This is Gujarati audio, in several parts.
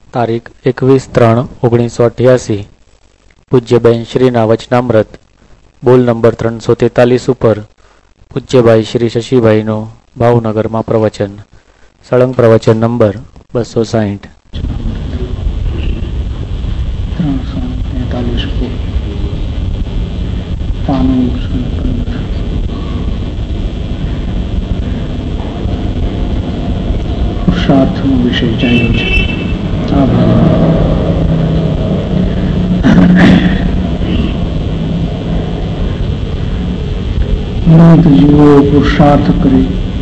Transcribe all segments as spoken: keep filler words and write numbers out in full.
તારીખ એકવીસ ત્રણ ઓગણીસો અઠ્યાસી પૂજ્યબેન શ્રીના વચનામૃત બોલ નંબર ત્રણસો તેતાલીસ ઉપર પૂજ્યભાઈ શ્રી શશીભાઈનું ભાવનગરમાં પ્રવચન. સળંગ પ્રવચન નંબર બસો સાહીઠ. ત્રણસો તેતાલીસ પાનું પુરુષાર્થનો વિષય ચાલ્યો છે. અનંત જીવો પુરુષાર્થ કરી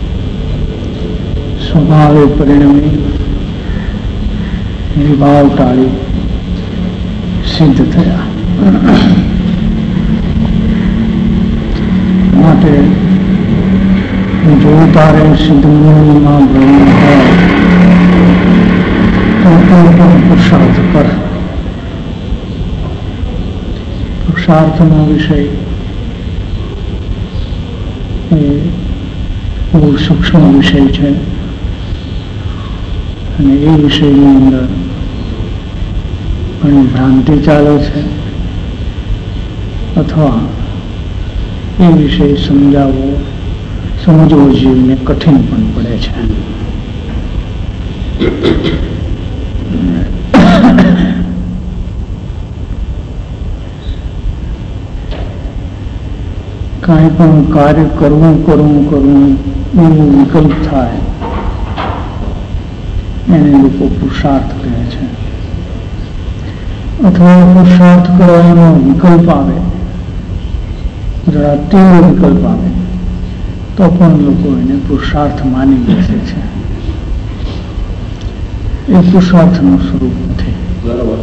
સ્વભાવે પરિણમી વિભાવ ટાળી સિદ્ધ થયા. માટે જો તારે સિદ્ધ મુનિમાં ભ્રમણ હોય તો પણ પુરુષાર્થ કર. પુરુષાર્થનો વિષય એ બહુ સૂક્ષ્મ વિષય છે અને એ વિષયની અંદર ઘણી ભ્રાંતિ ચાલે છે અથવા એ વિષય સમજાવવો સમજવો જીવને કઠિન પણ પડે છે. કાંઈ પણ કાર્ય કરવું કરવું કરવું એનું વિકલ્પ થાય એને લોકો પુરુષાર્થ કહે છે. અથવા પુરુષાર્થ કરવાનો વિકલ્પ આવે, જરા તીવ્ર વિકલ્પ આવે તો પણ લોકો એને પુરુષાર્થ માની બેસે છે. એ પુરુષાર્થનું સ્વરૂપ નથી. બરાબર.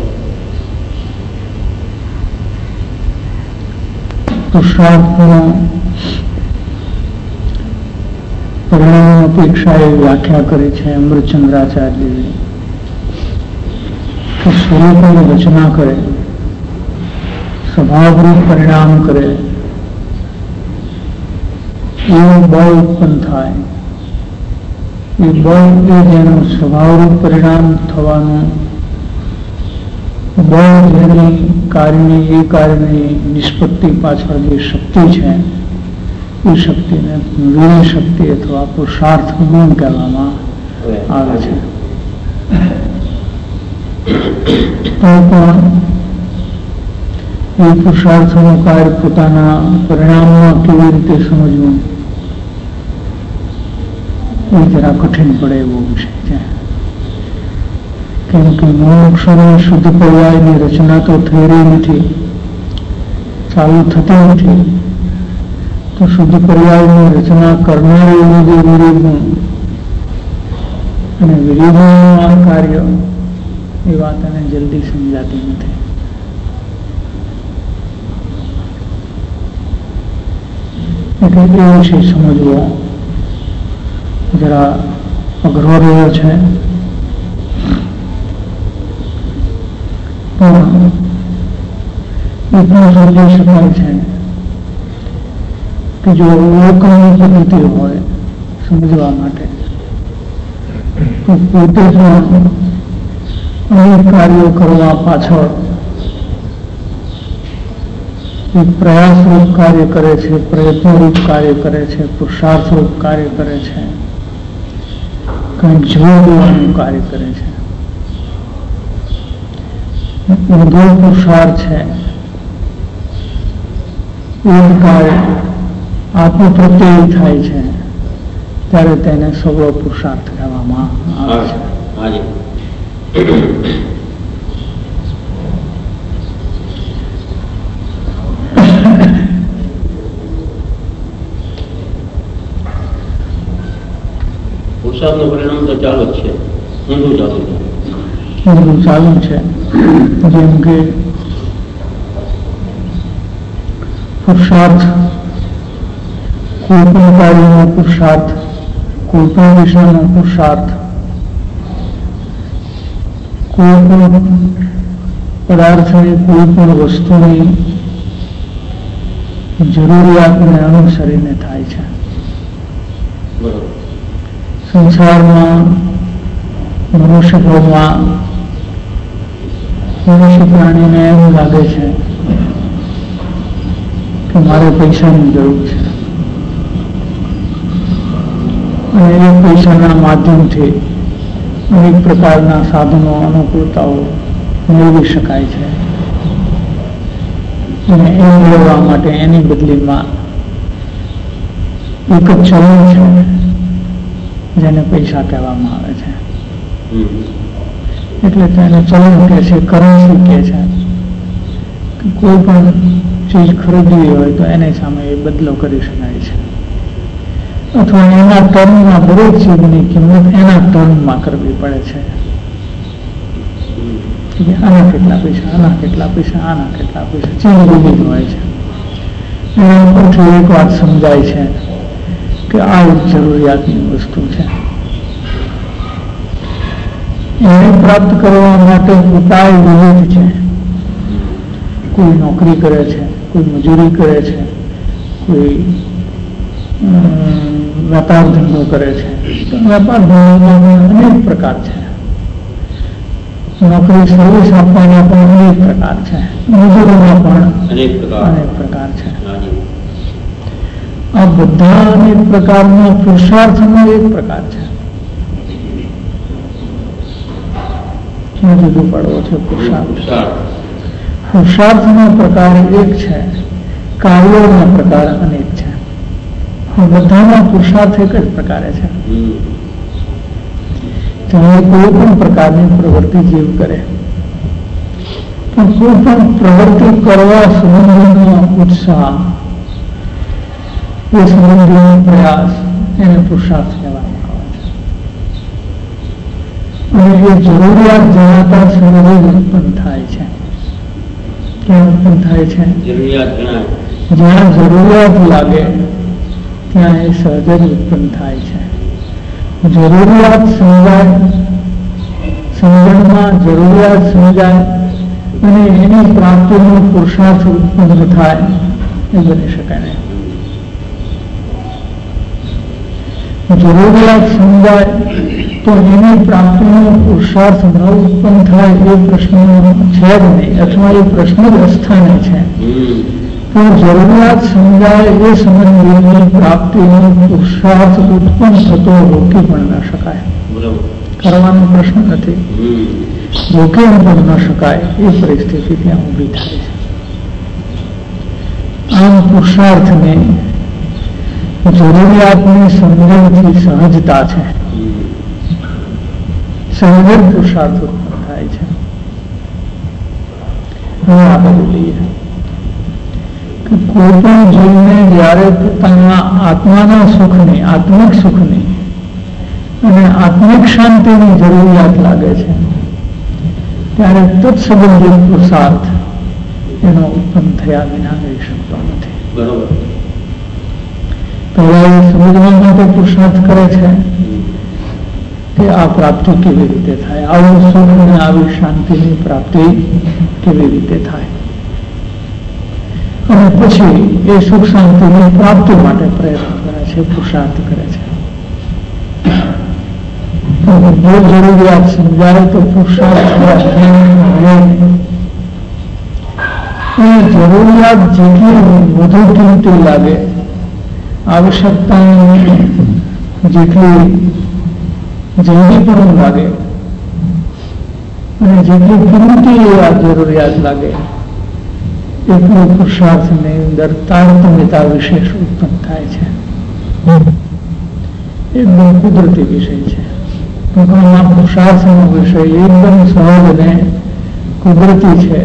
પુરુષાર્થનો પરિણામ અપેક્ષાએ વ્યાખ્યા કરી છે અમૃતચંદ્રાચાર્યએ કે સ્વરૂપની રચના કરે, સ્વભાવરૂપ પરિણામ કરે, એવું બળ ઉત્પન્ન થાય. એ બળ એ જેનું સ્વભાવરૂપ પરિણામ થવાનું બળ જેની કાર્યની એ કાર્યની નિષ્પત્તિ પાછળ જે શક્તિ છે એ શક્તિને વીર શક્તિ અથવા પુરુષાર્થ ગુણ કહેવામાં આવે છે. તો પણ એ પુરુષાર્થનું કાર્ય પોતાના પરિણામમાં કેવી રીતે સમજવું એ જરા કઠિન પડે એવો વિષય છે. કેમ કે મોક્ષની શુદ્ધ પર્યાયની રચના તો થઈ રહી નથી, ચાલુ થતી નથી. તો શુદ્ધ પર્યાયની રચના કરનારી જે વિરીગુણ અને વિરીગુણનું આ કાર્ય એ વાત એને જલ્દી સમજાતી નથી. એટલે એ વિશે સમજવો જરા અઘરો રહ્યો છે. પણ એટલું સમજી શકાય છે કે જો લોકની પદ્ધતિ હોય સમજવા માટે તો પોતે જ અનેક કાર્યો કરવા પાછળ એ પ્રયાસરૂપ કાર્ય કરે છે, પ્રયત્નરૂપ કાર્ય કરે છે, પુરુષાર્થરૂપ કાર્ય કરે છે, કંઈક જોવાનું કાર્ય કરે છે. ઊંધો પુરુષાર્થ છે એ કાર્ય આત્મ પ્રત્યય થાય છે ત્યારે તેને સગળો પુરુષાર્થ કહેવામાં આવે છે. પુરુષાર્થનું પરિણામ તો ચાલુ જ છે, ઊંધું ચાલુ છે. ઊંધું ચાલુ છે. જેમ કે પુરુષાર્થ, કોઈ પણ કાર્યનો પુરુષાર્થ, કોઈ પણ વિષયનો પુરુષાર્થ, કોઈ પણ પદાર્થની કોઈ પણ વસ્તુની જરૂરિયાતને અનુસરીને થાય છે. સંસારમાં મનુષ્ય ભાવમાં મનુષ્ય પ્રાણીને એમ લાગે છે કે મારે પૈસાની જરૂર છે અને એ પૈસાના માધ્યમથી અનેક પ્રકારના સાધનો અનુકૂળતાઓ મેળવી શકાય છે અને એ મેળવવા માટે એની બદલીમાં એક જ ચલણ છે જેને પૈસા કહેવામાં આવે છે. એટલે તેને ચલણ કહે છે, કરન્સી કહે છે. કોઈ પણ ચીજ ખરીદવી હોય તો એની સામે એ બદલો કરી શકાય છે અથવા એના ટર્મમાં દરેક ચીજની કિંમત એના ટર્મમાં કરવી પડે છે. આના કેટલા પૈસા, આના કેટલા પૈસા, આના કેટલા પૈસા, ચીજ વિવિધ હોય છે. એના ઉપરથી એક વાત સમજાય છે કે આ એક જરૂરિયાતની વસ્તુ છે. એને પ્રાપ્ત કરવા માટે ઉપાય વિવિધ છે. કોઈ નોકરી કરે છે, કોઈ મજૂરી કરે છે, કોઈ વેપાર ધંધો કરે છે. તો વેપાર ધંધોમાં અનેક પ્રકાર છે. નોકરી સર્વિસ આપવાના પણ અનેક પ્રકાર છે. મજૂરીમાં પણ અનેક પ્રકાર છે. આ બધા અનેક પ્રકારના પુરુષાર્થનો એક પ્રકાર છે. ક્યાં જુદું પડવો છે પુરુષાર્થ? પુરુષાર્થનો પ્રકાર એક છે, કાર્યોના પ્રકાર અનેક છે. બધામાં પુરુષાર્થ એક જ પ્રકારે છે. ચાહે કોઈ પણ પ્રકારની પ્રવૃત્તિ જીવ કરે, પણ કોઈ પણ પ્રવૃત્તિ કરવા સંબંધીનો ઉત્સાહ, એ સંબંધીનો પ્રયાસ, એને પુરુષાર્થ કહેવામાં આવે છે. અને એ જરૂરિયાત જણાતા સહજ ઉત્પન્ન થાય છે. ક્યાં ઉત્પન્ન થાય છે? જ્યાં જરૂરિયાત લાગે ત્યાં એ સહજ જ ઉત્પન્ન થાય છે. જરૂરિયાત સમજાય, સમજણમાં જરૂરિયાત સમજાય અને એની પ્રાપ્તિનો પુરુષાર્થ ઉત્પન્ન થાય એ બની શકે નહીં. જરૂરિયાત સમજાય તો એની પ્રાપ્તિનો પુરુષાર્થ ન ઉત્પન્ન થાય એ પ્રશ્ન છે જ નહીં, અથવા એ પ્રશ્ન જ અસ્થાને છે. તો જરૂરિયાત સમજાય એ સંબંધીની પ્રાપ્તિનો પુરુષાર્થ ઉત્પન્ન થતો રોકી પણ ન શકાય. કરવાનો પ્રશ્ન નથી, રોકી પણ ન શકાય એ પરિસ્થિતિ ત્યાં ઊભી થાય છે. આમ પુરુષાર્થને જરૂરિયાતની સમજણથી સહજતા છે. સહજ પુરુષાર્થ ઉત્પન્ન થાય છે. હવે આ બધું લઈએ કે કોઈ પણ જીવને જ્યારે પોતાના આત્માના સુખની, આત્મિક સુખની અને આત્મિક શાંતિની જરૂરિયાત લાગે છે ત્યારે તત્સંબંધી પુરુષાર્થ એનો ઉત્પન્ન થયા વિના રહી શકતો નથી. બરોબર. પહેલા એ સમજવા માટે પુરુષાર્થ કરે છે કે આ પ્રાપ્તિ કેવી રીતે થાય, આવું સુખ અને આવી શાંતિની પ્રાપ્તિ કેવી રીતે થાય, અને પછી એ સુખ શાંતિની પ્રાપ્તિ માટે પ્રયત્ન કરે છે, પુરુષાર્થ કરે છે. જો જરૂરિયાત સમજાય તો પુરુષાર્થ જરૂરિયાત જેટલી વધુ કિંમતી લાગે, આવશ્યકતા જેટલી જલ્દી પણ લાગે અને જેટલી કિંમતી આ જરૂરિયાત લાગે એટલું પુરુષાર્થની અંદર તારતમ્યતા વિશેષ ઉત્પન્ન થાય છે. એકદમ કુદરતી વિષય છે. ટૂંકમાં પુરુષાર્થનો વિષય એકદમ સહજ અને કુદરતી છે.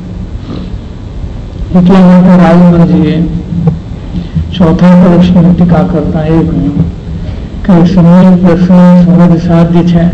એટલા માટે રાજમલજીએ ચોથા પક્ષની ટીકા કરતા એ કહ્યું કે સમય દર્શન સહજ સાધ્ય છે.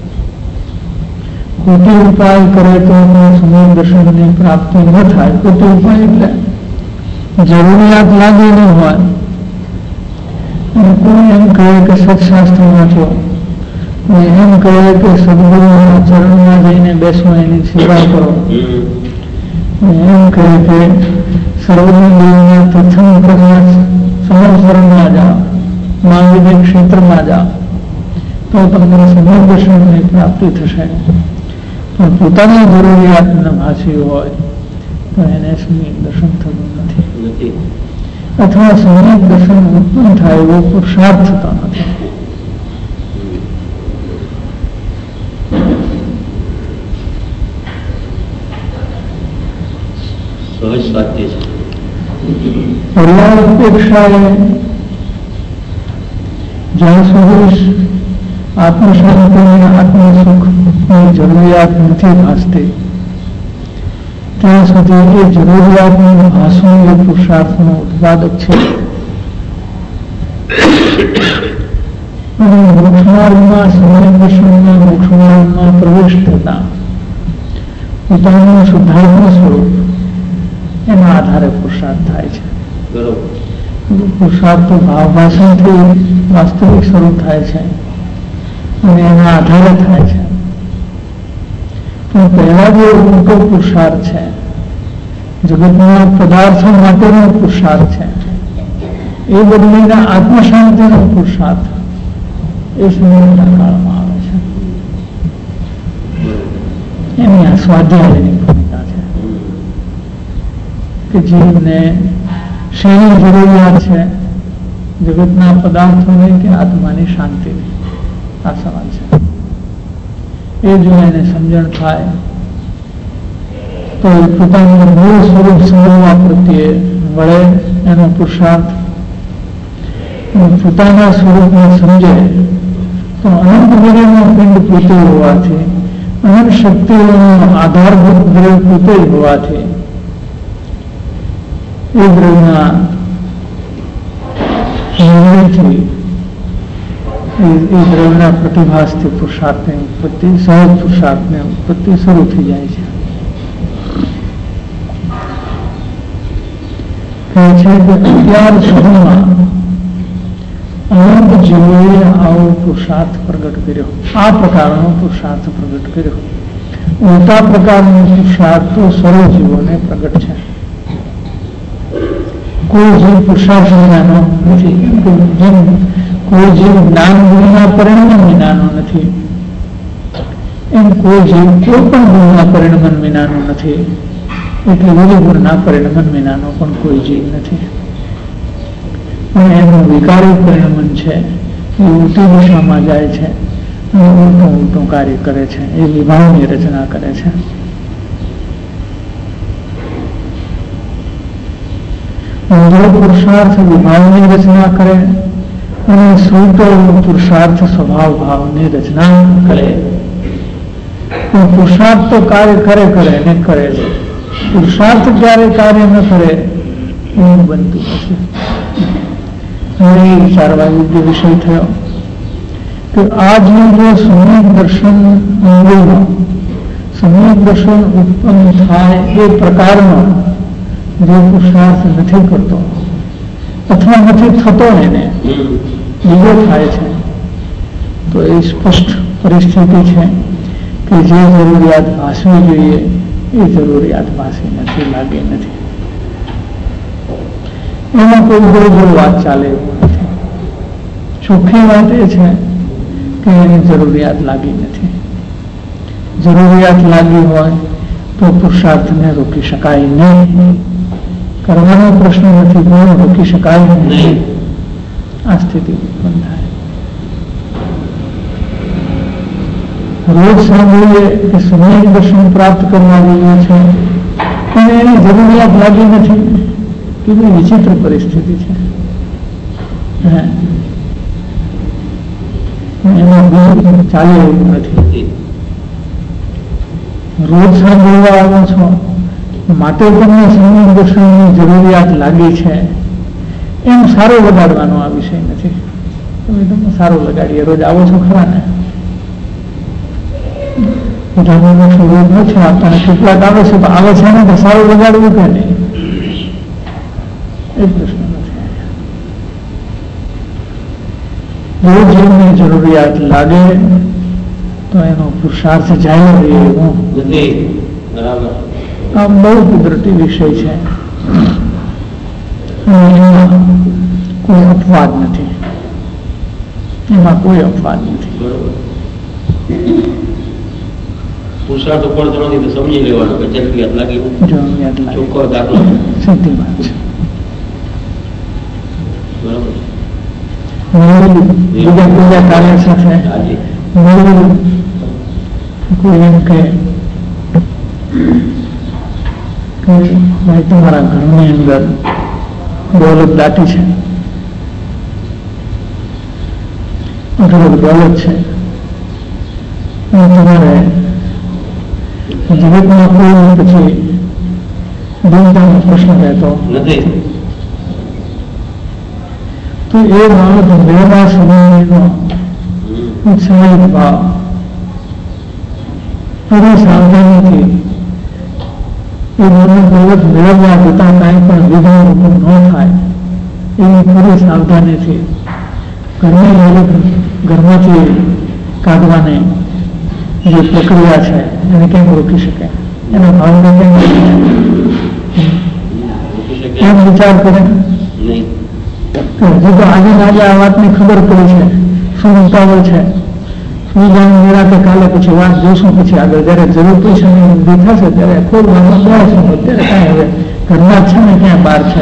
ખોટી ઉપાય કરે તો સમય દર્શનની પ્રાપ્તિ ન થાય. ખોટી ઉપાય એટલે જરૂરિયાત લાગી ન હોય અને કોઈ એમ કહે કે સત્શાસ્ત્ર વાંચો, એમ કહે કે સદગુરુના ચરણમાં જઈને બેસો, એની સેવા કરો, એમ કહે કે સર્વની પ્રથમ પ્રયાસ સંવત્સરમાં જાઓ, મહાવિદ્ય ક્ષેત્રમાં જાઓ તો તમને સમય દર્શનની પ્રાપ્તિ થશે. તો પણ પોતાની જરૂરિયાતને ભાષી હોય તો એને સમ્યક દર્શન થતું નથી, નથી. અથવા સમ્યક દર્શન ઉત્પન્ન થાય એવો પુરુષાર્થ થતો નથી. સહજ સાધ્ય છે. પર્યાય અપેક્ષાએ જ્યાં સુધી આત્મશાંતિ અને આત્મસુખની જરૂરિયાત નથી ભાસતી ત્યાં સુધી એ જરૂરિયાતનું ભાષણ એ પુરુષાર્થનો ઉત્પાદક છે. અને મોક્ષમાર્ગમાં સમ્યક દર્શનમાં મોક્ષમાર્ગમાં પ્રવેશ થતા પોતાનું શુદ્ધાત્મ સ્વરૂપ એના આધારે પુરુષાર્થ થાય છે. પુરુષાર્થ તો ભાવ ભાષણથી વાસ્તવિક સ્વરૂપ થાય છે અને એના આધારે થાય છે. પણ પહેલા જે ઊંટો પુરુષાર્થ છે, જગતના પદાર્થો માટેનો પુરુષાર્થ છે, એ બદલીને આત્મશાંતિનો પુરુષાર્થ એ સમયના કાળમાં આવે છે. એની આ સ્વાધ્યાયની ભૂમિકા છે કે જીવને શેની જરૂરિયાત છે, જગતના પદાર્થોની કે આત્માની શાંતિની? આ સવાલ છે. એ જો એને સમજણ થાય તો એ પોતાનું મૂળ સ્વરૂપ સમજવા પ્રત્યે વળે એનો પુરુષાર્થ. પોતાના સ્વરૂપને સમજે તો અનંત વિનયનો પિંડ પોતે હોવાથી, અનંત શક્તિઓનો આધારભૂત દ્રવ્ય પોતે જ હોવાથી એ દ્રવ્યના નિર્ણયથી એ દ્રવ્યના પ્રતિભાસથી પુરુષાર્થની ઉત્પત્તિ, સહજ પુરુષાર્થની ઉત્પત્તિ શરૂ થઈ જાય છે. કહે છે કે અત્યાર સુધીમાં અનંત જીવોએ આવો પુરુષાર્થ પ્રગટ કર્યો, આ પ્રકારનો પુરુષાર્થ પ્રગટ કર્યો. ઉલટા પ્રકારનો પુરુષાર્થ તો સર્વ જીવોને પ્રગટ છે. કોઈ જીવ પુરુષાર્થ વિનાનો નથી, કોઈ જીવ જ્ઞાન ગુણના પરિણમન વિનાનો નથી, એમ કોઈ જીવ કોઈ પણ ગુણના પરિણમન વિનાનો નથી, એટલે વિવિધ ગુણના પરિણમન વિનાનો પણ કોઈ જીવ નથી. પણ એનું વિકારી પરિણમન છે એ ઉલટી દિશામાં જાય છે અને ઉલટું ઉલટું કાર્ય કરે છે, એ વિભાવની રચના કરે છે. ઊંધો પુરુષાર્થ વિભાવની રચના કરે અને સુલટો પુરુષાર્થ સ્વભાવ ભાવની રચના કરે. પુરુષાર્થ તો કાર્ય કરે કરે ને કરે છે, પુરુષાર્થ ક્યારે કાર્ય ન કરે એવું બનતું નથી. હવે એ વિચારવા યોગ્ય વિષય થયો કે આજનું જો સમ્યક દર્શન અંગેનો સમ્યક દર્શન ઉત્પન્ન થાય એ પ્રકારનો જે પુરુષાર્થ નથી કરતો અથવા નથી થતો, એને બીજો થાય છે, તો એ સ્પષ્ટ પરિસ્થિતિ છે કે જે જરૂરિયાત ભાસવી જોઈએ એ જરૂરિયાત ભાસી નથી, લાગી નથી. એમાં કોઈ ગોળ ગોળ વાત ચાલે એવું નથી. ચોખ્ખી વાત એ છે કે એની જરૂરિયાત લાગી નથી. જરૂરિયાત લાગી હોય તો પુરુષાર્થને રોકી શકાય નહીં. કરવાનો પ્રશ્ન નથી, પણ રોકી શકાય નહીં. આ સ્થિતિ ઉત્પન્ન થાય. રોજ સાંભળીએ કે સમ્યક દર્શન પ્રાપ્ત કરવા જોઈએ છે અને એની જરૂરિયાત લાગી નથી, કેવી વિચિત્ર પરિસ્થિતિ છે. એમાં બીજું ચાલે એવું નથી. રોજ સાંભળવા આવો છો માટે તમને સમ્યક દર્શનની જરૂરિયાત લાગી છે એમ સારો લગાડવાનો આ વિષય નથી. તમે તમને સારો લગાડીએ, રોજ આવો છો ખરા ને? પોતાનું સ્વરૂપ નથી, આપણને કેટલાક આવે છે તો આવે છે ને તો સારું લગાડવું કે નહીં એ પ્રશ્ન નથી. રોજ જીવની જરૂરિયાત લાગે તો એનો પુરુષાર્થ જાય રહે એવું નથી. બરાબર. આ બહુ કુદરતી વિષય છે અને એમાં કોઈ અપવાદ નથી, એમાં કોઈ અપવાદ નથી. પુરુષાર્થ પડતો નથી તો સમજી લેવાનું કે જરૂરિયાત લાગી જરૂરિયાત લાગે ચોખ્ખો દાખલો સીધી વાત છે. બરાબર બીજા બીજા કાર્ય સાથે હાજી મળવું. કોઈ એમ કે કે ભાઈ તમારા ઘરની અંદર દોલત દાટી છે, અઢળક દોલત છે, અને તમારે જગતમાં કોઈ પછી દિનદાનો પ્રશ્ન રહેતો નથી. તો એ બાબત મેળવવા સમયનો ઉત્સાહિત ભાવ પૂરી સાવધાનીથી એ બાબત મેળવવા જતા કાંઈ પણ વિઘ્ન ઉભું ન થાય એવી પૂરી સાવધાનીથી ઘરની બાબત ઘરમાંથી કાઢવાની જે પ્રક્રિયા છે એને કેમ રોકી શકે? એના ભાવને કેમ રોકી શકે? એમ વિચાર કરે નહીં. હજી તો આજે આજે આ વાતની ખબર પડી છે, શું ઉતાવળ છે, શું જાણ મેળાતે કાલે પછી વાત જોશું, પછી આગળ જયારે જરૂર પૈસાની ઊંધી થશે ત્યારે ખોલવામાં બેસું. અત્યારે કાંઈ હવે ઘરમાં જ છે ને ક્યાં બહાર છે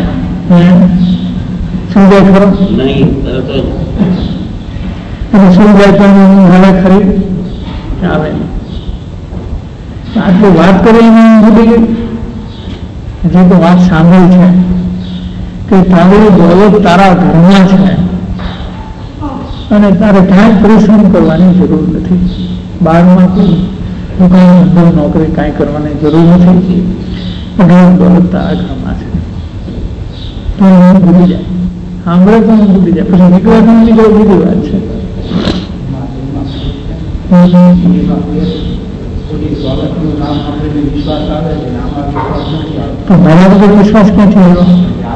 સમજાય ખરો? નહીં તરત જ અને સમજાય તો હવે ખરી આવે. આટલી વાત કરી એને ભૂલી ગઈ. હજી તો વાત સાંભળી છે કે તારી દોલત તારા ઘરમાં છે અને તારે ક્યાંય પરિશ્રમ કરવાની જરૂર નથી. બહારમાં કોઈ દુકાન અંદર નોકરી કાંઈ કરવાની જરૂર નથી. અઢળક દોલત તારા ઘરમાં છે. તો હું ભૂલી જાય, સાંભળે તો હું ભૂલી જાય, પછી નીકળે તો નીકળે બીજી વાત છે. તો મારા બધો વિશ્વાસ ક્યાંથી આવ્યો?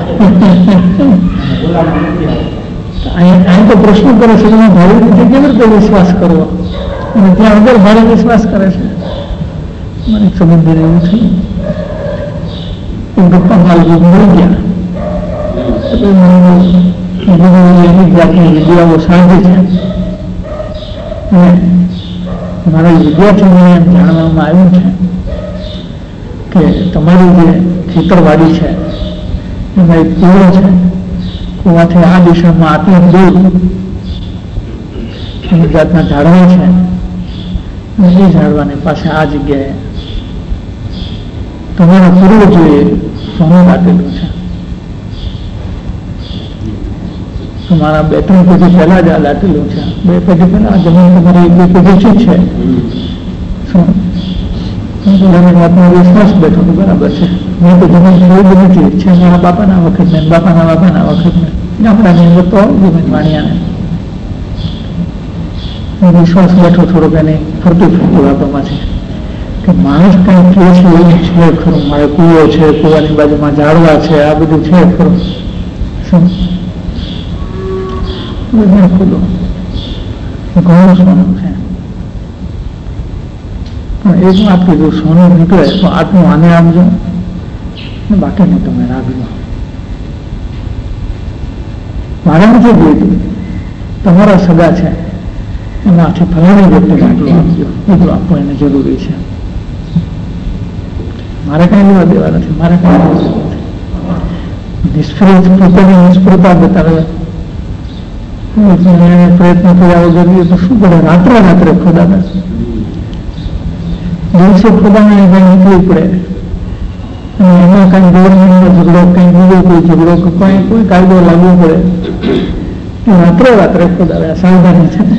અહીં તો પ્રશ્ન કરે છે તમે ભારે રીતે કેવી રીતે વિશ્વાસ કરવો, અને ત્યાં વગર ભારે વિશ્વાસ કરે છે. મને સમજ એવું થયું એ ગપ્પા માલ મળી ગયા એની જાતની વિદ્યાઓ સાંભળી છે. મારા વિદ્યાર્થીઓને એમ જાણવામાં આવ્યું છે કે તમારી જે ખેતરવાડી છે એમાં એક કૂવો છે, કૂવાથી આ દિશામાં આટલું દૂર એની જાતના ઝાડવા છે, અને એ ઝાડવાની પાસે આ જગ્યાએ તમારા પૂર્વજોએ સોનું રાખેલું છે. તમારા બે ત્રણ પેઢી પહેલા જ આ લાટેલું છે, બે પેઢી પહેલા જમીન તમારી બે પેઢી છે છે શું વાતનો વિશ્વાસ બેઠો તો બરાબર છે. મેં તો જમીન ખરીદ નથી છે મારા બાપાના વખત ને બાપાના બાપાના વખત ને ગામડાની અંદર તો જમીન વાણિયાને વિશ્વાસ બેઠો થોડોક એની ફરતી ફરતી વાતોમાંથી કે માણસ કઈ કે છે એવું છે ખરું, મારે કૂવો છે, કૂવાની બાજુમાં ઝાડવા છે, આ બધું છે ખરું. શું ખુલ્લો ઘણું સોનું છે, પણ એક વાત કીધું સોનું નીકળે તો આટલું આને આપજો ને બાકીને તમે રાખજો. મારે નથી જોઈતું, તમારા સગા છે એમાંથી ફલાણી વ્યક્તિને આટલું આપજો, એટલું આપવું એને જરૂરી છે. મારે કઈ લેવા દેવા નથી, મારે કઈ લેવા દેવા નથી. નિષ્ફળ પોતાની નિષ્ફળતા બતાવે પ્રયત્ન કર્યા વગર તો શું કરે? રાત્રે રાત્રે ખોદાને દિવસે ખોદાને કઈ નીકળી પડે અને એમાં કઈ ગવર્મેન્ટનો ઝઘડો, કઈ બીજો કોઈ ઝઘડો, કઈ કોઈ કાયદો લાગુ પડે એ રાત્રે રાત્રે ખોદાવે. સાવધાની છે.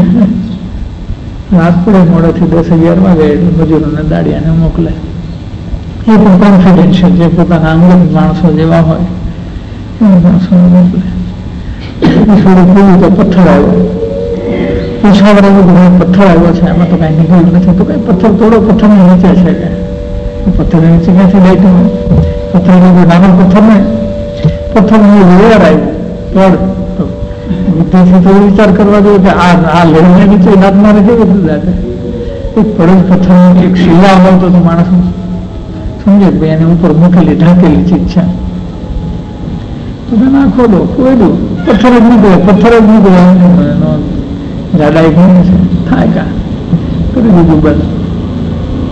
રાત પડે મોડેથી દસ અગિયાર વાગે એટલે મજૂરોને દાડિયાને મોકલે. એ પણ કોન્ફિડન્શિયલ જે પોતાના અંગત માણસો જેવા હોય એ માણસોને મોકલે. થોડું પૂરું તો પથ્થર આવ્યો, પૂછાવર એવું બધું પથ્થર આવ્યો છે, એમાં તો કઈ નીકળ્યું નથી. તો કઈ પથ્થર થોડો પથ્થરની નીચે છે કે પથ્થર નીચે ક્યાંથી લાઈટું હોય? પથ્થર નાનો પથ્થર ને પથ્થર લેયર આવ્યું પડ તો બુદ્ધિથી તો વિચાર કરવા જોઈએ કે આ આ લેયરને નીચે લાત મારે કેવી રીતે જાતે? એક પડેલ પથ્થરની એક શિલા હોય તો માણસ સમજે કે ભાઈ એને ઉપર મૂકેલી ઢાંકેલી ચીજ છે. તો ના ખોદો, ખોદું પથ્થર જ નીકળે, પથ્થર જ નીકળે, જાડાઈ ઘણી છે થાય કા કરી દીધું બંધ.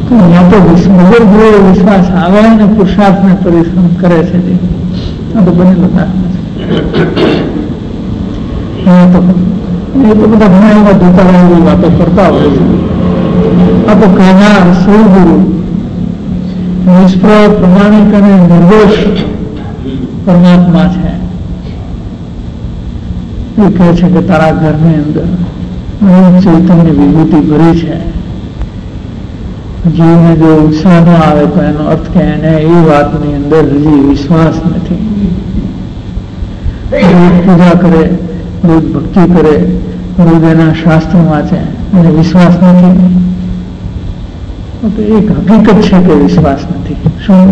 તો અહીંયા તો વગર જોયે વિશ્વાસ આવે અને પુરુષાર્થ ને પરિશ્રમ કરે છે. આ તો બનેલું દાખલા છે. એ તો બધા ઘણા એવા દૂતારા એવી વાતો કરતા હોય છે. આ તો કહેનાર સૌગુરુ નિષ્ફળ પ્રમાણિક અને નિર્દોષ પરમાત્મા છે. એ કહે છે કે તારા ઘરની અંદર ચૈતન્ય વિભૂતિ ભરી છે. જીવને જો ઉત્સાહ ન આવે તો એનો અર્થ કે એને એ વાતની અંદર હજી વિશ્વાસ નથી. રોજ પૂજા કરે, રોજ ભક્તિ કરે, રોજ એના શાસ્ત્રો વાંચે અને વિશ્વાસ નથી. તો એક હકીકત છે કે વિશ્વાસ નથી. શું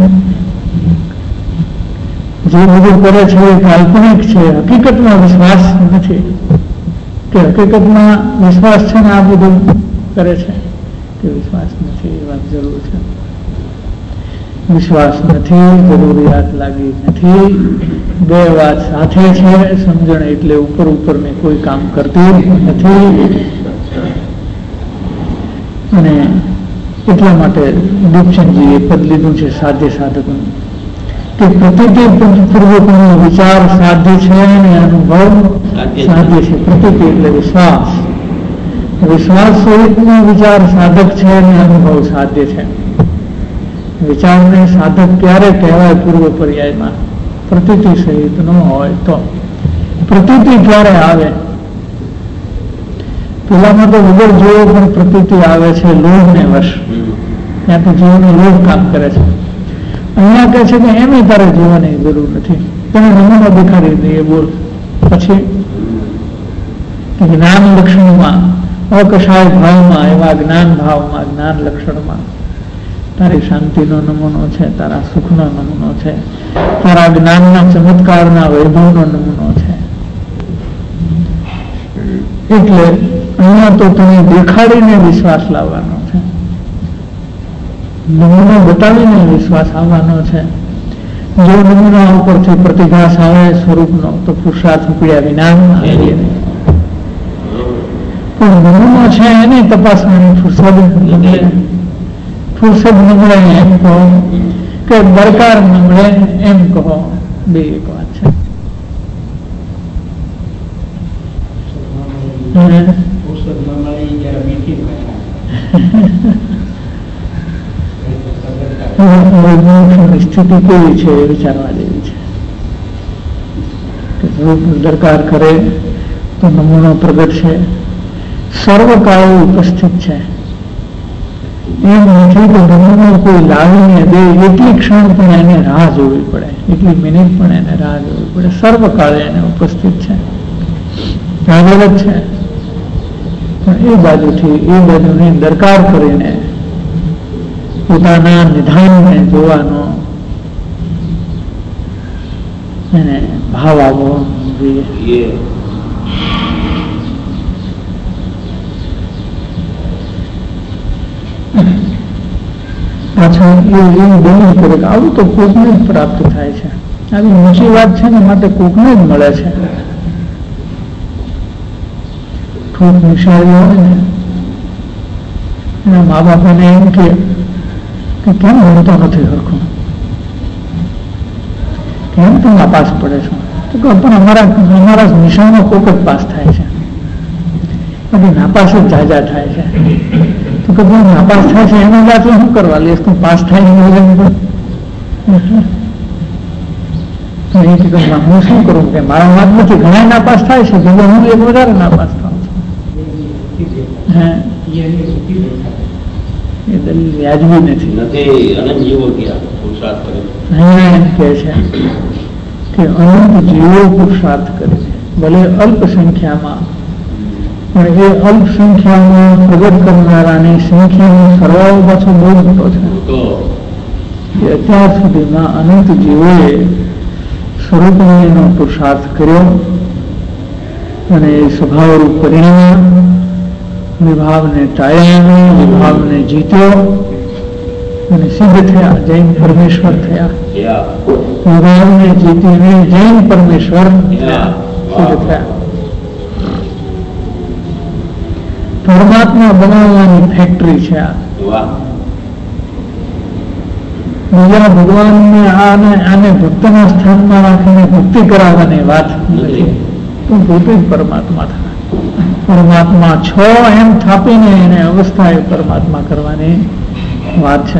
જે બધું કરે છે એ કાલ્પનિક છે, હકીકતમાં વિશ્વાસ નથી. કે હકીકતમાં વિશ્વાસ છે ને આ બધું કરે છે કે વિશ્વાસ નથી. એ વાત જરૂર છે. વિશ્વાસ નથી, જરૂરિયાત લાગી નથી, બે વાત સાથે છે. સમજણ એટલે ઉપર ઉપર ને કોઈ કામ કરતી નથી. અને એટલા માટે દીપચંદજીએ પદ લીધું છે સાધ્ય સાધકનું કે પ્રતિતિ પૂર્વકનો વિચાર સાધ્ય છે અને અનુભવ સાધ્ય છે. પ્રતિતિ એટલે વિશ્વાસ, વિશ્વાસ સહિતનો વિચાર સાધક છે અને અનુભવ સાધ્ય છે. વિચારને સાધક ક્યારે કહેવાય? પૂર્વ પર્યાયમાં પ્રતિતિ સહિત ન હોય તો. પ્રતિતિ ક્યારે આવે? પેલામાં તો વગર જોયો પણ પ્રતિતિ આવે છે લોભ ને વશ. ત્યાં તો જીવનો લોભ કામ કરે છે. અહીંયા કહે છે કે એમ તારે જોવાની જરૂર નથી, તમે નમૂનો દેખાડી દઈએ. બોલ પછી જ્ઞાન લક્ષણમાં, અકષાય ભાવમાં, એવા જ્ઞાન ભાવમાં, જ્ઞાન લક્ષણમાં તારી શાંતિનો નમૂનો છે, તારા સુખનો નમૂનો છે, તારા જ્ઞાનના ચમત્કારના વૈભવનો નમૂનો છે. એટલે અહીંયા તો તમે દેખાડીને વિશ્વાસ લાવવાનો છે, નમૂનો બતાવીને વિશ્વાસ આવવાનો છે. જો નમૂના ઉપરથી પ્રતિભાસ આવે સ્વરૂપનો તો પુરુષાર્થ ઉપડ્યા વિના આવીએ નહીં. પણ નમૂનો છે એની તપાસવાની ફુરસદ મળે. ફુરસદ મળે એમ કહો કે દરકાર મળે એમ કહો, બે એક વાત છે. સ્થિતિ કેવી છે એ વિચારવા જેવી છે. દરકાર કરે તો નમૂનો પ્રગટ છે, સર્વકાળે ઉપસ્થિત છે. એમ નથી કે નમૂનો કોઈ લાવીને દે એટલી ક્ષણ પણ એને રાહ જોવી પડે, એટલી મિનિટ પણ એને રાહ જોવી પડે. સર્વકાળે એને ઉપસ્થિત છે, હાજર જ છે. પણ એ બાજુથી એ બાજુની દરકાર કરીને પોતાના નિધાનને જોવાનો એને ભાવ આવવો જોઈએ. પાછું એવું બની કરે કે આવું તો કોકને જ પ્રાપ્ત થાય છે. આવી ઊંચી વાત છે ને માટે કોકને જ મળે છે. થોડુંક નિશાળી હોય ને એના મા બાપાને એમ કે કેમ ભણતો નથી સરખું, કેમ તું નાપાસ પડે છો? તો કે પણ અમારા અમારા નિશાળનો કોક જ પાસ થાય છે, પછી નાપાસ જ જાજા થાય છે. તો કે ભાઈ નાપાસ થાય છે એનો દાખલો શું કરવા લઈશ? તું પાસ થાય એનું તો એ કે હું શું કરું કે મારા વાત નથી, ઘણા નાપાસ થાય છે, જો હું એક વધારે નાપાસ થાઉં છું. હે એ દલીલ વ્યાજબી નથી. એમ કે છે કે અનંત જીવો પુરુષાર્થ કરે છે, ભલે અલ્પ સંખ્યામાં, પણ એ અલ્પ સંખ્યામાં પ્રગટ કરનારાની સંખ્યાનો સરવાળો પાછો બહુ મોટો છે. કે અત્યાર સુધીમાં અનંત જીવોએ સ્વરૂપનો પુરુષાર્થ કર્યો અને એ સ્વભાવરૂપ પરિણામ વિભાવને ટાળ્યા, વિભાવને જીત્યો અને સિદ્ધ થયા, જૈન પરમેશ્વર થયા. વિભાવને જીતીને જૈન પરમેશ્વર સિદ્ધ થયા. પરમાત્મા બનાવવાની ફેક્ટરી છે આ. બીજા ભગવાનને આને આને ભક્તના સ્થાનમાં રાખીને ભક્તિ કરાવવાની વાત નથી. તું પોતે જ પરમાત્મા થાય. પરમાત્મા છો એમ થાપીને એને અવસ્થા એ પરમાત્મા કરવાની વાત છે.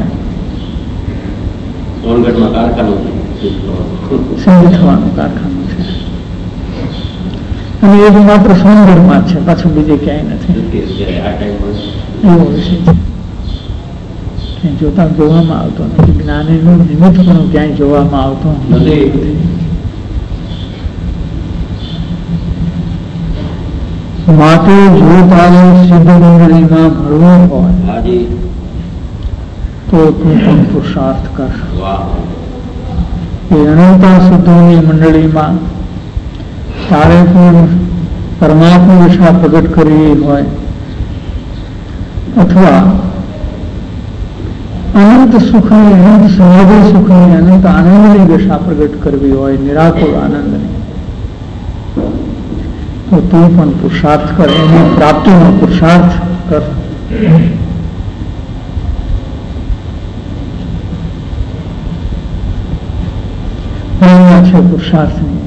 સિદ્ધ થવાનું કારખાનું છે અને એ માત્ર સોનગઢમાં જ છે, પાછું બીજે ક્યાંય નથી. એવો વિષય છે જોતા જોવામાં આવતો નથી. જ્ઞાનીનું નિમિત્ત પણ ક્યાંય જોવામાં આવતો નથી. માટે જો તારે સિદ્ધ મંડળીમાં ભળવું હોય તો તું પણ પુરુષાર્થ કર. એ અનંતા સિદ્ધોની મંડળીમાં તારે પણ પરમાત્મા દિશા પ્રગટ કરવી હોય અથવા અનંત સુખની, અનંત સમાધિ સુખની, અનંત આનંદની દિશા પ્રગટ કરવી હોય, નિરાકુળ આનંદની, તો તું પણ પુરુષાર્થ કર. એની પ્રાપ્તિનો પુરુષાર્થ કર. છે પુરુષાર્થની.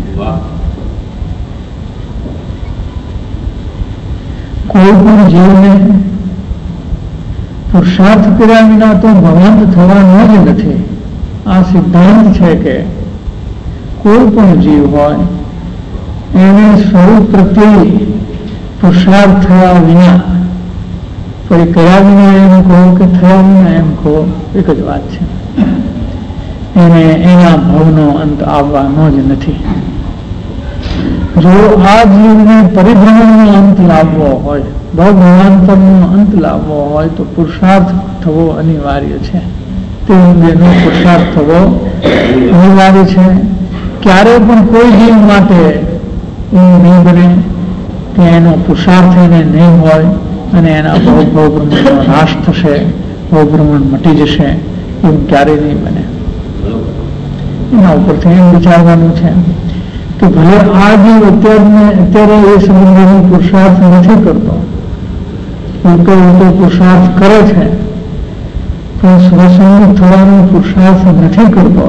કોઈ પણ જીવને પુરુષાર્થ કર્યા વિના તો ભગવંત થવાનો જ નથી. આ સિદ્ધાંત છે કે કોઈ પણ જીવ હોય એને સ્વરૂપ પ્રત્યે પુરુષાર્થ થયા વિના, ફરી કર્યા વિના એમ કહો કે થયા વિના એમ કહો, એક જ વાત છે. એને એના ભાવનો અંત આવવાનો જ નથી. જો આ જીવને પરિભ્રમણનો અંત લાવવો હોય, ભગવાનપણનો અંત લાવવો હોય તો પુરુષાર્થ થવો અનિવાર્ય છે. તે અંગેનો પુરુષાર્થ થવો અનિવાર્ય છે. ક્યારે પણ કોઈ જીવ માટે એવું નહીં બને કે એનો પુરુષાર્થ એને નહીં હોય અને એના ભવ ભવભ્રમણનો નાશ થશે, ભવભ્રમણ મટી જશે, એવું ક્યારેય નહીં બને. એના ઉપરથી એમ વિચારવાનું છે કે ભલે આ જીવ અત્યારે અત્યારે એ સંબંધોનો પુરુષાર્થ નથી કરતો, ઉલટો ઉલટો પુરુષાર્થ કરે છે, પણ સ્વસંગત થવાનો પુરુષાર્થ નથી કરતો.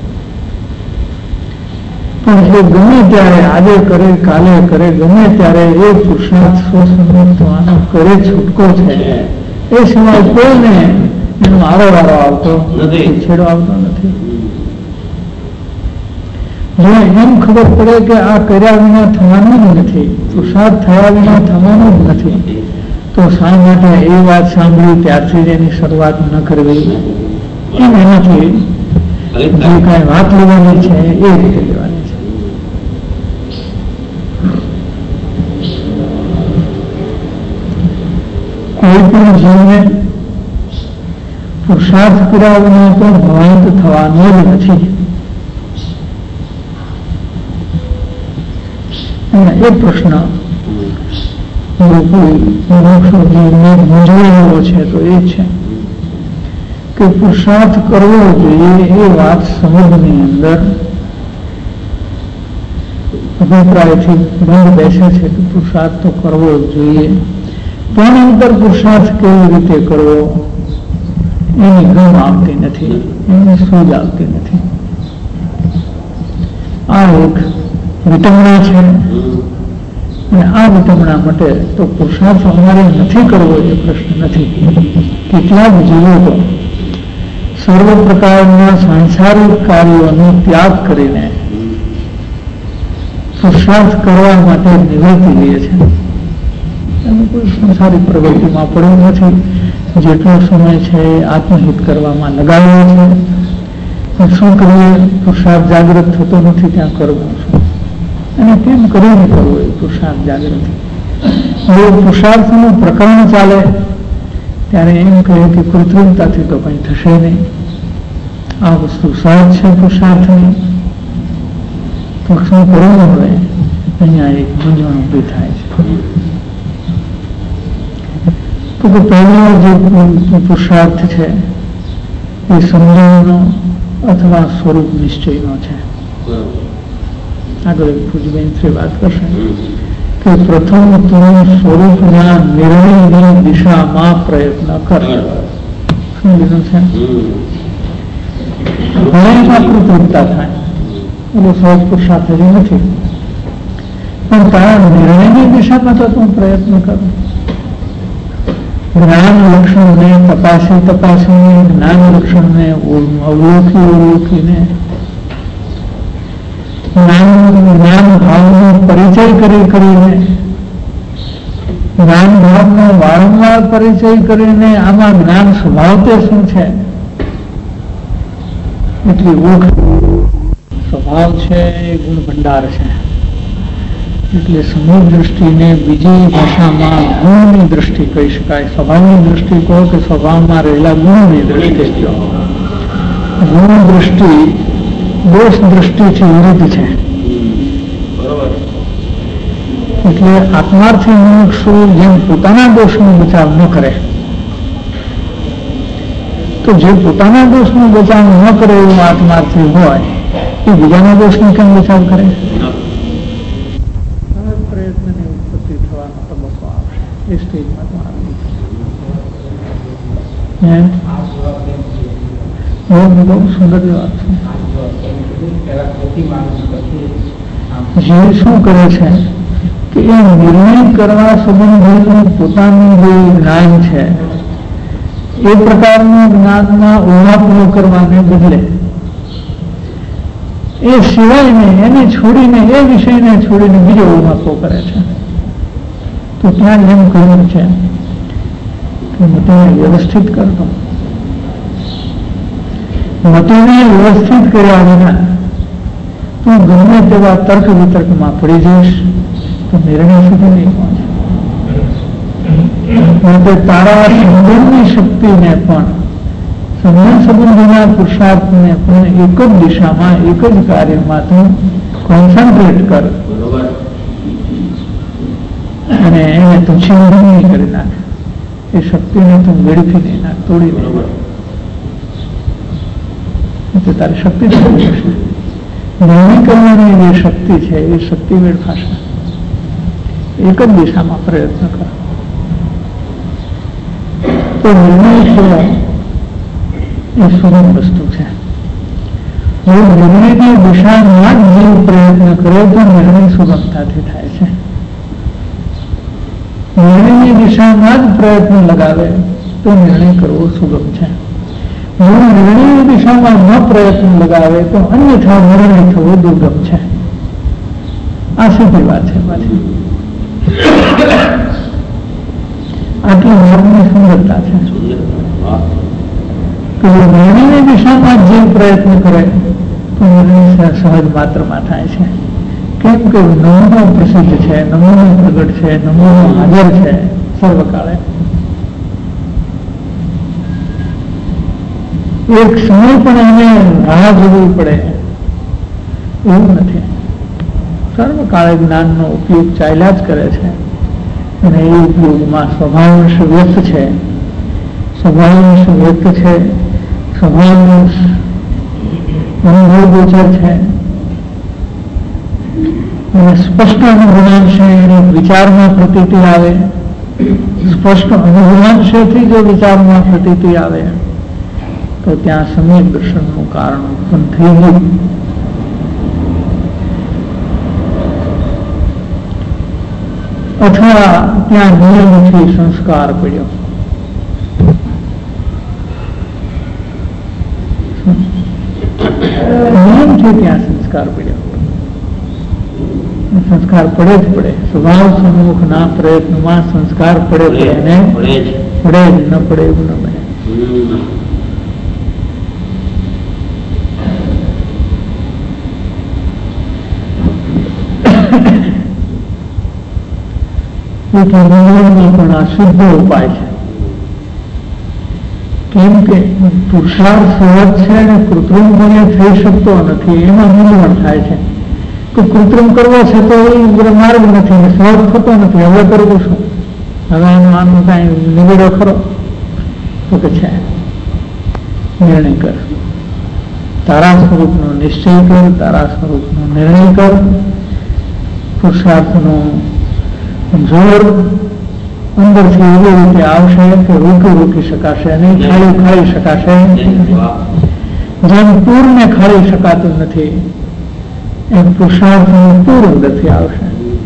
પણ એ ગમે ત્યારે, આજે કરે કાલે કરે, ગમે ત્યારે એ પુરુષાર્થ સ્વસંગત થવાનો કરે છૂટકો છે. એ સિવાય કોઈને એનો આરો વારો આવતો નથી, છેડો આવતો નથી. જો એમ ખબર પડે કે આ કર્યા વિના થવાનું જ નથી, પુરુષાર્થ થયા વિના થવાનું જ નથી, તો શા માટે એ વાત સાંભળી ત્યારથી જ એની શરૂઆત ન કરવી? એમ એનાથી જે કાંઈ વાત લેવાની છે એ રીતે લેવાની છે. કોઈ પણ જીવને પુરુષાર્થ કર્યા વિના તો ભવાંત થવાનો જ નથી. એ પ્રશ્ન મૂંઝવણો છે તો એ છે કે પુરુષાર્થ કરવો જોઈએ એ વાત સમજની અંદર અભિપ્રાયથી બંધ બેસે છે કે પુરુષાર્થ તો કરવો જ જોઈએ, પણ અંતર પુરુષાર્થ કેવી રીતે કરવો એની ગમ આવતી નથી, એની સૂઝ આવતી નથી. આ એક વિટમણા છે અને આ વિટમણા માટે તો પુરુષાર્થ અમારે નથી કરવો એ પ્રશ્ન નથી. કેટલાક જીવો તો સર્વ પ્રકારના સાંસારિક કાર્યોનો ત્યાગ કરીને પુરુષાર્થ કરવા માટે નિવૃત્તિ લે છે. એનું કોઈ સંસારિક પ્રવૃત્તિમાં પડ્યું નથી. જેટલો સમય છે એ આત્મહિત કરવામાં લગાવ્યો છે. શું કરીએ, પુરુષાર્થ જાગૃત થતો નથી ત્યાં કરવું શું, અને કેમ કરીને કરવું એ પુરુષાર્થ જાગૃતિ. જો પુરુષાર્થનું પ્રકરણ ચાલે ત્યારે એમ કહે કે કૃત્રિમતાથી તો કંઈ થશે નહીં, આ વસ્તુ સહજ છે પુરુષાર્થની, તો શું કરવું હવે? અહીંયા એક મૂંઝવણ ઊભી થાય છે. તો કે પહેલો જે પુરુષાર્થ છે એ સમજણનો અથવા સ્વરૂપ નિશ્ચયનો છે. આગળ પૂજબેન શ્રી વાત કરશે કે પ્રથમ તું સ્વરૂપના નિર્ણયની દિશામાં પ્રયત્ન કર. શું લીધું છે? ભયમાં કૃત્રિમતા થાય, એનો સહજ પુરુષાર્થ હજી નથી. પણ તારા નિર્ણયની દિશામાં તો તું પ્રયત્ન કર. જ્ઞાન લક્ષણને તપાસી તપાસીને, જ્ઞાન લક્ષણને અવલોકી અવલોકીને, જ્ઞાન ભાવનો પરિચય કરી કરીને, જ્ઞાન ભાવનો વારંવાર પરિચય કરીને આમાં જ્ઞાન સ્વભાવ તે શું છે એટલી ઓળખ. સ્વભાવ છે એ ગુણ ભંડાર છે, એટલે સમૂહ દ્રષ્ટિને બીજી ભાષામાં ગુણની દ્રષ્ટિ કહી શકાય. સ્વભાવની દ્રષ્ટિ કહો કે સ્વભાવમાં રહેલા ગુણની દ્રષ્ટિ કહો. ગુણ દ્રષ્ટિ દોષ દ્રષ્ટિથી વિરુદ્ધ છે. એટલે આત્માર્થી મુમુક્ષુ જેમ પોતાના દોષનો બચાવ ન કરે, તો જે પોતાના દોષનો બચાવ ન કરે એવું આત્માર્થી હોય એ બીજાના દોષનો કેમ બચાવ કરે? પ્રયત્નની ઉત્પત્તિ થવાનો તબક્કો આવશે એ સ્ટેજમાં તો આવી બહુ સુંદર વાત છે. જે શું કરે છે કે એ નિર્ણય કરવા સંબંધિતનું પોતાનું જે જ્ઞાન છે એ પ્રકારનું જ્ઞાનમાં ઉહાપો કરવાને બદલે એ સિવાયને એને છોડીને, એ વિષયને છોડીને બીજો ઉહાપો કરે છે. તો ત્યાં એમ કહ્યું છે કે મતિને વ્યવસ્થિત કરતો, મતિને વ્યવસ્થિત કર્યા વિના તું ગમે તેવા તર્ક વિતર્કમાં પડી જઈશ તો નિર્ણય સુધી નહીં પહોંચે. માટે તારા સંબંધની શક્તિને પણ, સંબંધ સંબંધીના પુરુષાર્થને પણ એક જ દિશામાં, એક જ કાર્યમાં તું કોન્સન્ટ્રેટ કર અને એને તું છિન્ન નહીં કરી નાખ. એ શક્તિને તું વેડફી નહીં નાખ, તોડી નહીં. એટલે તારી શક્તિ થઈ જશે. નિર્ણય કરવાની જે શક્તિ છે એ શક્તિ વેડફાશે. એક જ દિશામાં પ્રયત્ન કરો તો નિર્ણય છે એ સુગમ વસ્તુ છે. જો નિર્ણયની દિશામાં જ જીવ પ્રયત્ન કરે તો નિર્ણય સુગમતાથી થાય છે. નિર્ણયની દિશામાં જ પ્રયત્ન લગાવે તો નિર્ણય કરવો સુગમ છે. જો નિર્ણયની દિશામાં ન પ્રયત્ન લગાવે તો અન્યથા નિર્ણય થવો દુર્ગમ છે. આ સીધી વાત છે. પાછી આટલી માર્ગની સુંદરતા છે કે નિર્ણયની દિશામાં જે પ્રયત્ન કરે તો નિર્ણય સહજ માત્રમાં થાય છે. કેમ કે નમૂનો પ્રસિદ્ધ છે, નમૂનો પ્રગટ છે, નમૂનો હાજર છે સર્વકાળે. એક સમય પણ એને રાહ જોવી પડે એવું નથી. સર્વકાળે જ્ઞાનનો ઉપયોગ ચાલ્યા જ કરે છે અને એ ઉપયોગમાં સ્વભાવંશ વ્યક્ત છે, સ્વભાવંશ વ્યક્ત છે, સ્વભાવંશ અનુભવ ગોચર છે અને સ્પષ્ટ અનુભવાંશે એને વિચારમાં પ્રતીતિ આવે. સ્પષ્ટ અનુભવાંશેથી જો વિચારમાં પ્રતીતિ આવે તો ત્યાં સમ્યક દર્શનનું કારણ ઉત્પન્ન થઈ ગયું. અથવા ત્યાં નિયમથી સંસ્કાર પડ્યો. નિયમથી ત્યાં સંસ્કાર પડ્યો. સંસ્કાર પડે જ પડે. સ્વભાવ સન્મુખના પ્રયત્નમાં સંસ્કાર પડે પડે ને પડે જ ન પડે એવું ન બને. પણ આ શુદ્ધ ઉપાય છે. કેમ કે પુરુષાર્થ સહજ છે અને કૃત્રિમપણે થઈ શકતો નથી. એમાં મૂંઝવણ થાય છે કે કૃત્રિમ કરવો છે તો એ માર્ગ નથી, સહજ થતો નથી. હવે કરવું શું? હવે આનું આનું કઈ નિવેડો ખરો? તો કે છે નિર્ણય કર. તારા સ્વરૂપનો નિશ્ચય કર, તારા સ્વરૂપનો નિર્ણય કર. પુરુષાર્થનો જોર અંદરથી એવી રીતે આવશે કે રોકી રોકી શકાશે નહીં, ખાલી ખાઈ શકાશે. જેમ પૂરને ખાલી શકાતું નથી એમ પુરુષાર્થનું પૂર અંદરથી આવશે.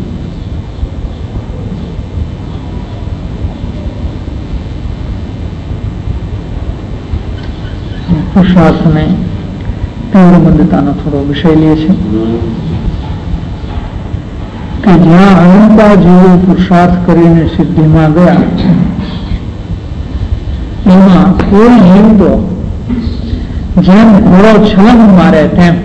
પુરુષાર્થને તીવ્ર મંદતાનો થોડો વિષય લે છે કે જ્યાં અનંતા જીવો પુરુષાર્થ કરીને સિદ્ધિમાં ગયા એમાં કોઈ જીવ તો જેમ ઘોડો છલંગ મારે તેમ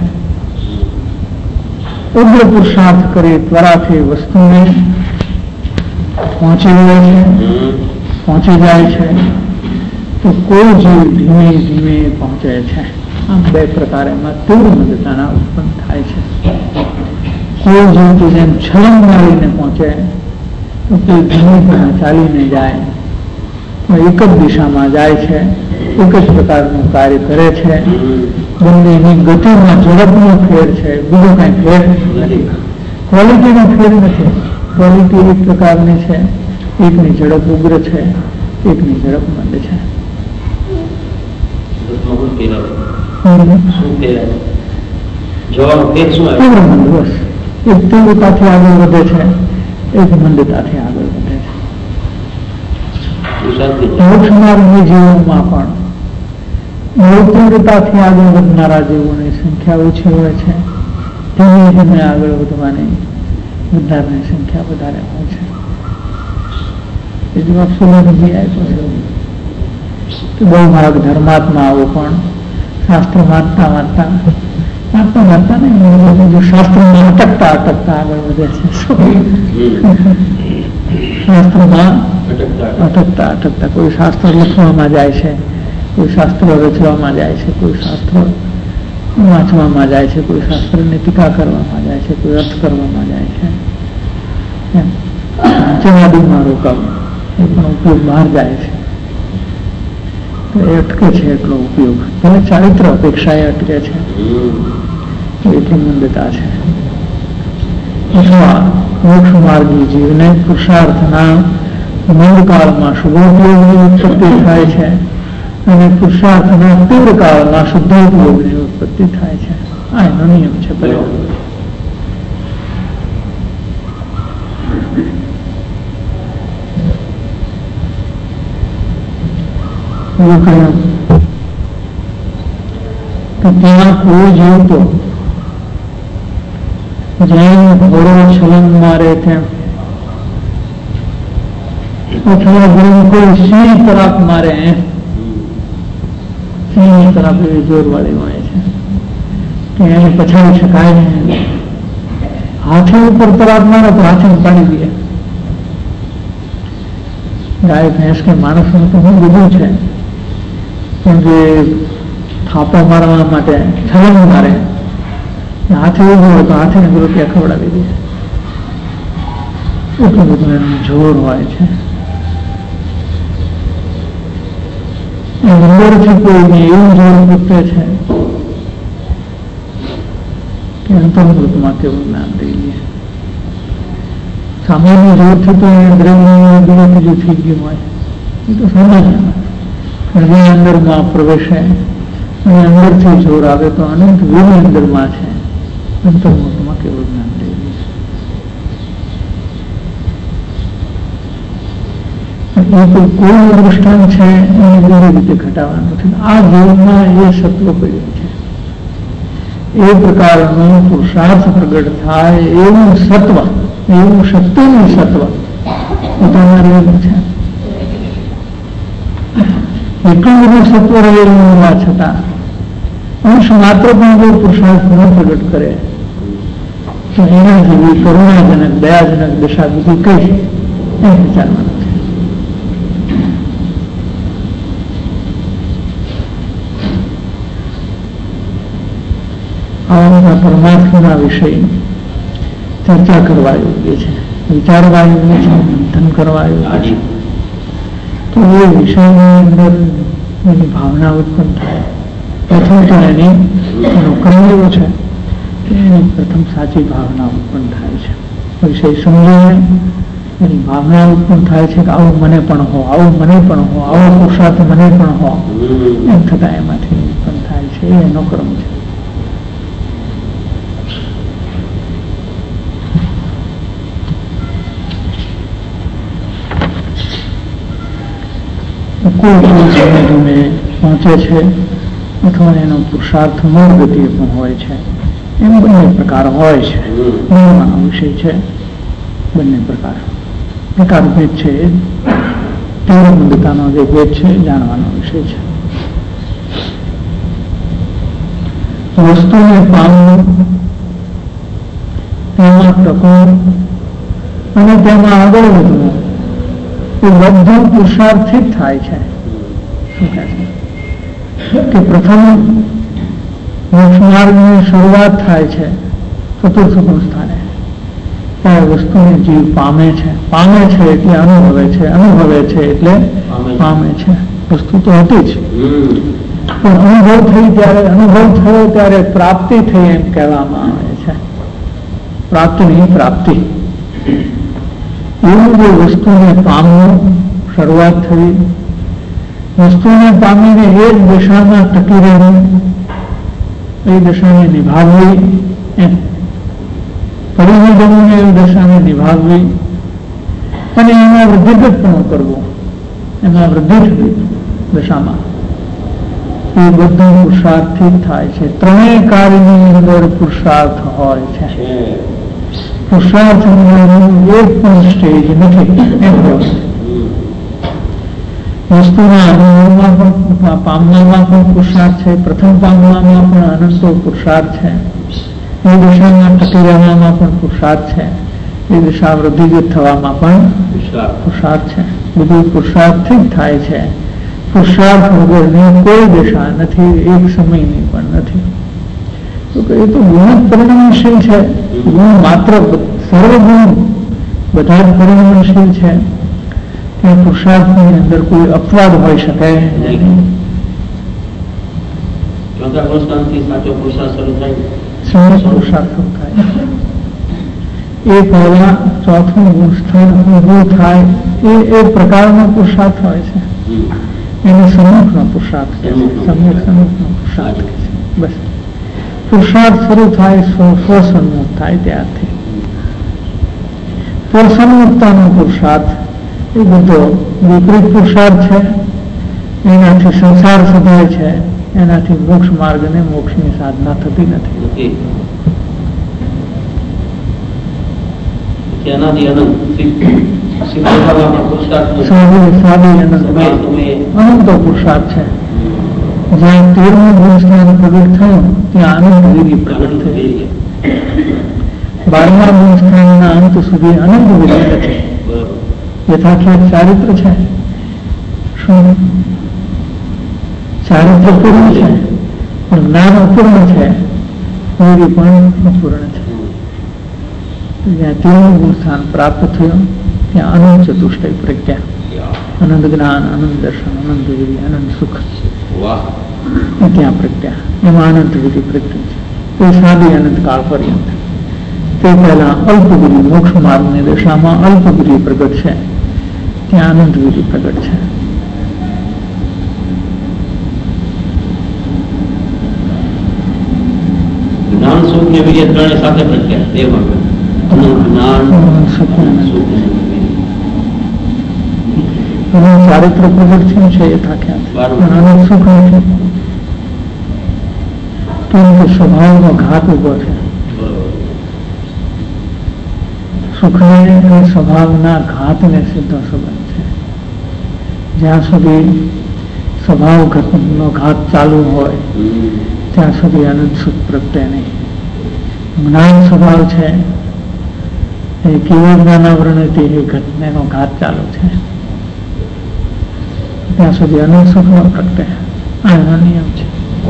ઉગ્ર પુરુષાર્થ કરી ત્વરાથી વસ્તુને પહોંચી જાય છે પહોંચી જાય છે તો કોઈ જીવ ધીમે ધીમે પહોંચે છે. આમ બે પ્રકારે તીવ્ર મંદતાના ઉત્પન્ન થાય છે. કોઈ જીવ તો જેમ છલંગ મારીને પહોંચે તો તે ધીમે ધીમે ચાલીને જાય તો એક જ દિશામાં જાય છે, એક જ પ્રકારનું કાર્ય કરે છે. બંનેની ગતિમાં ઝડપનો ફેર છે, બીજો કઈ ફેર નથી. ક્વોલિટીનો ફેર નથી. ક્વોલિટી એક પ્રકારની છે, એકની ઝડપ ઉગ્ર છે, એકની ઝડપ મંદ છે. એક તીવ્રતાથી આગળ વધે છે, એક મંદતાથી આગળ વધે છે. મોક્ષ માર્ગની જીવોમાં પણ બહુ તીવ્રતાથી આગળ વધનારા જીવોની સંખ્યા ઓછી હોય છે, ધીમે ધીમે આગળ વધવાની વધનારની સંખ્યા વધારે હોય છે. એ જવાબ સુલભજી આપ્યો છે. બહુ ભાગ ધર્માત્માઓ પણ શાસ્ત્ર વાંચતા વાંચતા વાંચતા વાંચતા નહીં, જો શાસ્ત્રમાં અટકતા અટકતા આગળ વધે છે. શાસ્ત્રમાં અટકતા અટકતા કોઈ શાસ્ત્ર લખવામાં જાય છે, કોઈ શાસ્ત્ર રચવામાં જાય છે, કોઈ શાસ્ત્ર વાંચવામાં જાય છે, કોઈ શાસ્ત્રની ટીકા કરવામાં જાય છે, કોઈ અર્થ કરવામાં જાય છે. જવાદીમાં રોકાવું એ પણ ઉપયોગ બહાર જાય છે તો એ અટકે છે. એટલો ઉપયોગ ભલે ચારિત્ર અપેક્ષાએ અટકે છે, એટલી મંદતા છે. અથવા મોક્ષ માર્ગી જીવને પુરુષાર્થના મંદકાળમાં શુભોપયોગની ઉત્પત્તિ થાય છે અને પુરુષાર્થના તીવ્ર કાળમાં શુદ્ધોપયોગની ઉત્પત્તિ થાય છે. આ એનો નિયમ છે. ત્યાં કોઈ જીવ તો જેમ ઘોડો છલંગ મારે તેમ અથવા જેમ કોઈ સિંહ તરફ મારે સિંહ તરફ એવી જોર વાળી હોય છે કે એને પછાડી શકાય નહીં. હાથી ઉપર તરફ મારે તો હાથી પાડી દે. ગાય ભેંસ કે માણસનું તો હું બધું છે, પણ જે થાપા મારવા માટે છલંગ મારે હાથે ઉભો હોય તો હાથે રૂપિયા ખવડાવી દે. એટલું બધું એનું જોર હોય છે. અંદરથી કોઈને એવું જોર પૂછે છે કે અંતર્મૃતમાં કેવું જ્ઞાન દઈએ. સામાન્ય જોરથી તો એ દ્રવ્ય બીજું થઈ ગયું હોય એ તો સામાન્ય હૃદય અંદરમાં પ્રવેશે અને અંદરથી જોર આવે તો અનંત વીર અંદરમાં છે. અંતર્મુખમાં કેવું જ્ઞાન લઈએ. એ તો કોઈ દૃષ્ટાંત છે એને બીજી રીતે ઘટાડવાનું છે. આ જીવનમાં એ સત્વ પડ્યું છે. એ પ્રકારનું પુરુષાર્થ પ્રગટ થાય એવું સત્વ, એવું શક્તિનું સત્વ પોતાના રહેલું છે. એટલું બધું સત્વ રહેલું હોવા છતાં અંશ માત્ર પણ જો પુરુષાર્થ ન પ્રગટ કરે તો એના જેવી કરુણાજનક દયાજનક દશા બીજી કઈ એમ વિચારવાનું છે. આવા પરમાત્માના વિષય ચર્ચા કરવા યોગ્ય છે, વિચારવા યોગ્ય છે, મંથન કરવા યોગ્ય છે. તો એ વિષયની અંદર એની ભાવના ઉત્પન્ન થાય. પ્રથમ તો એની એનો ક્રમ એવો છે કે એની પ્રથમ સાચી ભાવના ઉત્પન્ન થાય છે. વિષય સમજીને એની ભાવના ઉત્પન્ન થાય છે કે આવું મને પણ હો, આવું મને પણ હો, આવો પુરુષાર્થ મને પણ હો, એમ થતા એમાંથી ઉત્પન્ન થાય. થાય છે એનો ક્રમ છે. કોઈ ધીમે ધીમે પહોંચે છે અથવા એનો પુરુષાર્થ મૂળ ગતિએ પણ હોય છે. એમ બંને પ્રકાર હોય છે. જ્ઞાનવાનો વિષય છે. બંને પ્રકાર પ્રકાર ભેદ છે. તીવ્ર મંદતાનો જે ભેદ છે જાણવાનો વિષય છે. વસ્તુને પામવું, તેમાં ટકવું અને તેમાં આગળ વધવું એ બધું પુરુષાર્થથી જ થાય છે. શું કહે છે કે પ્રથમ મોક્ષ માર્ગની શરૂઆત થાય છે ચતુર્થ ગુણ સ્થાને. ત્યારે વસ્તુને જીવ પામે છે. પામે છે એટલે અનુભવે છે. અનુભવે છે એટલે પામે છે. વસ્તુ તો હતી જ, પણ અનુભવ થઈ ત્યારે અનુભવ થયો ત્યારે પ્રાપ્તિ થઈ એમ કહેવામાં આવે છે. પ્રાપ્તિ નહીં, પ્રાપ્તિ. એવું જે વસ્તુને પામવું, શરૂઆત થઈ, વસ્તુને પામીને એ જ દશામાં ટકી રહેવું, એ દશાને નિભાવવી, એમ પરિણય જમીને એ દશાને નિભાવવી અને એમાં વૃદ્ધિગતપણું કરવું, એમાં વૃદ્ધિ થવી દશામાં, એ બધું પુરુષાર્થથી જ થાય છે. ત્રણેય કાર્યની અંદર પુરુષાર્થ હોય છે. પુરુષાર્થ એક પણ સ્ટેજ નથી એમ વસ્તુના અનુભવમાં પણ પામવામાં પણ પુરુષાર્થ છે. પ્રથમ પામવામાં પણ અનંતો પુરુષાર્થ છે. એ દિશામાં ટકી રહેવામાં પણ પુરુષાર્થ છે. એ દિશા વૃદ્ધિગત થવામાં પણ પુરુષાર્થ છે. બધું પુરુષાર્થથી જ થાય છે. પુરુષાર્થ વગરની કોઈ દિશા નથી, એક સમયની પણ નથી. તો એ તો ગુણ પરિણમશીલ છે. ગુણ માત્ર સર્વગુણ બધા જ પરિણમશીલ છે. કે પુરુષાર્થની અંદર કોઈ અપવાદ હોઈ શકે નહીં. પુરુષાર્થ થાય એ પહેલા ચોથું ગુણ સ્થાન ઉભું થાય એ એ પ્રકારનો પુરુષાર્થ હોય છે. એને સમ્મુખનો પુરુષાર્થ કહે છે. સમ્યક સમ્મુખનો પુરુષાર્થ કહે છે. બસ પુરુષાર્થ શરૂ થાય સ્વસન્મુખ થાય ત્યારથી. સ્વસન્મુખતાનો પુરુષાર્થ એ બધો વિપરીત પુરુષાર્થ છે. એનાથી સંસાર સધાય છે. એનાથી મોક્ષ માર્ગ અને મોક્ષની સાધના થતી નથી. અનંતો પુરુષાર્થ છે. જ્યાં તેરમું ગુણ સ્થાન પ્રગટ થયું ત્યાં અનંત વિધિ પ્રગટ થઈ. બારમા ગુણ સ્થાનના અંત સુધી અનંત વિધિ નથી. યથાખ્યાત ચારિત્ર છે. શું ચારિત્ર પૂર્ણ છે પણ જ્ઞાન અપૂર્ણ છે. વિધિ પણ અપૂર્ણ છે. જ્યાં તેરમું ગુણ સ્થાન પ્રાપ્ત થયું ત્યાં અનંત ચતુષ્ટય પ્રજ્ઞા, અનંત જ્ઞાન, અનંત દર્શન, અનંત વિધિ, અનંત સુખ ત્યાં પ્રજ્ઞા. એમાં અનંત વિધિ પ્રગટ છે. તે સાદી અનંત કાળ પર્યંત. તે પહેલા અલ્પગીરી મોક્ષ માર્ગની દશામાં અલ્પગીરી પ્રગટ છે. ત્યાં અનંત વિધિ પ્રગટ છે. જ્ઞાન સુખ ને વિજય ત્રણે સાથે પ્રખ્યાત. એમાં ચારિત્ર પ્રગટ છે એ થાક્યા સુખ નથી. પરંતુ સ્વભાવનો ઘાત ઉભો છે. સુખને અને સ્વભાવના ઘાતને સીધો સંબંધ છે. જ્યાં સુધી સ્વભાવ નો ઘાત ચાલુ હોય ત્યાં સુધી અનંત સુખ પ્રગટે નહીં. જ્ઞાન સ્વભાવ છે એ કેવળ જ્ઞાનાવરણથી એ ઘટનેનો ઘાત ચાલુ છે. ત્યાં સુધી અનંત સુખ ન પ્રગટે. આ એનો નિયમ છે.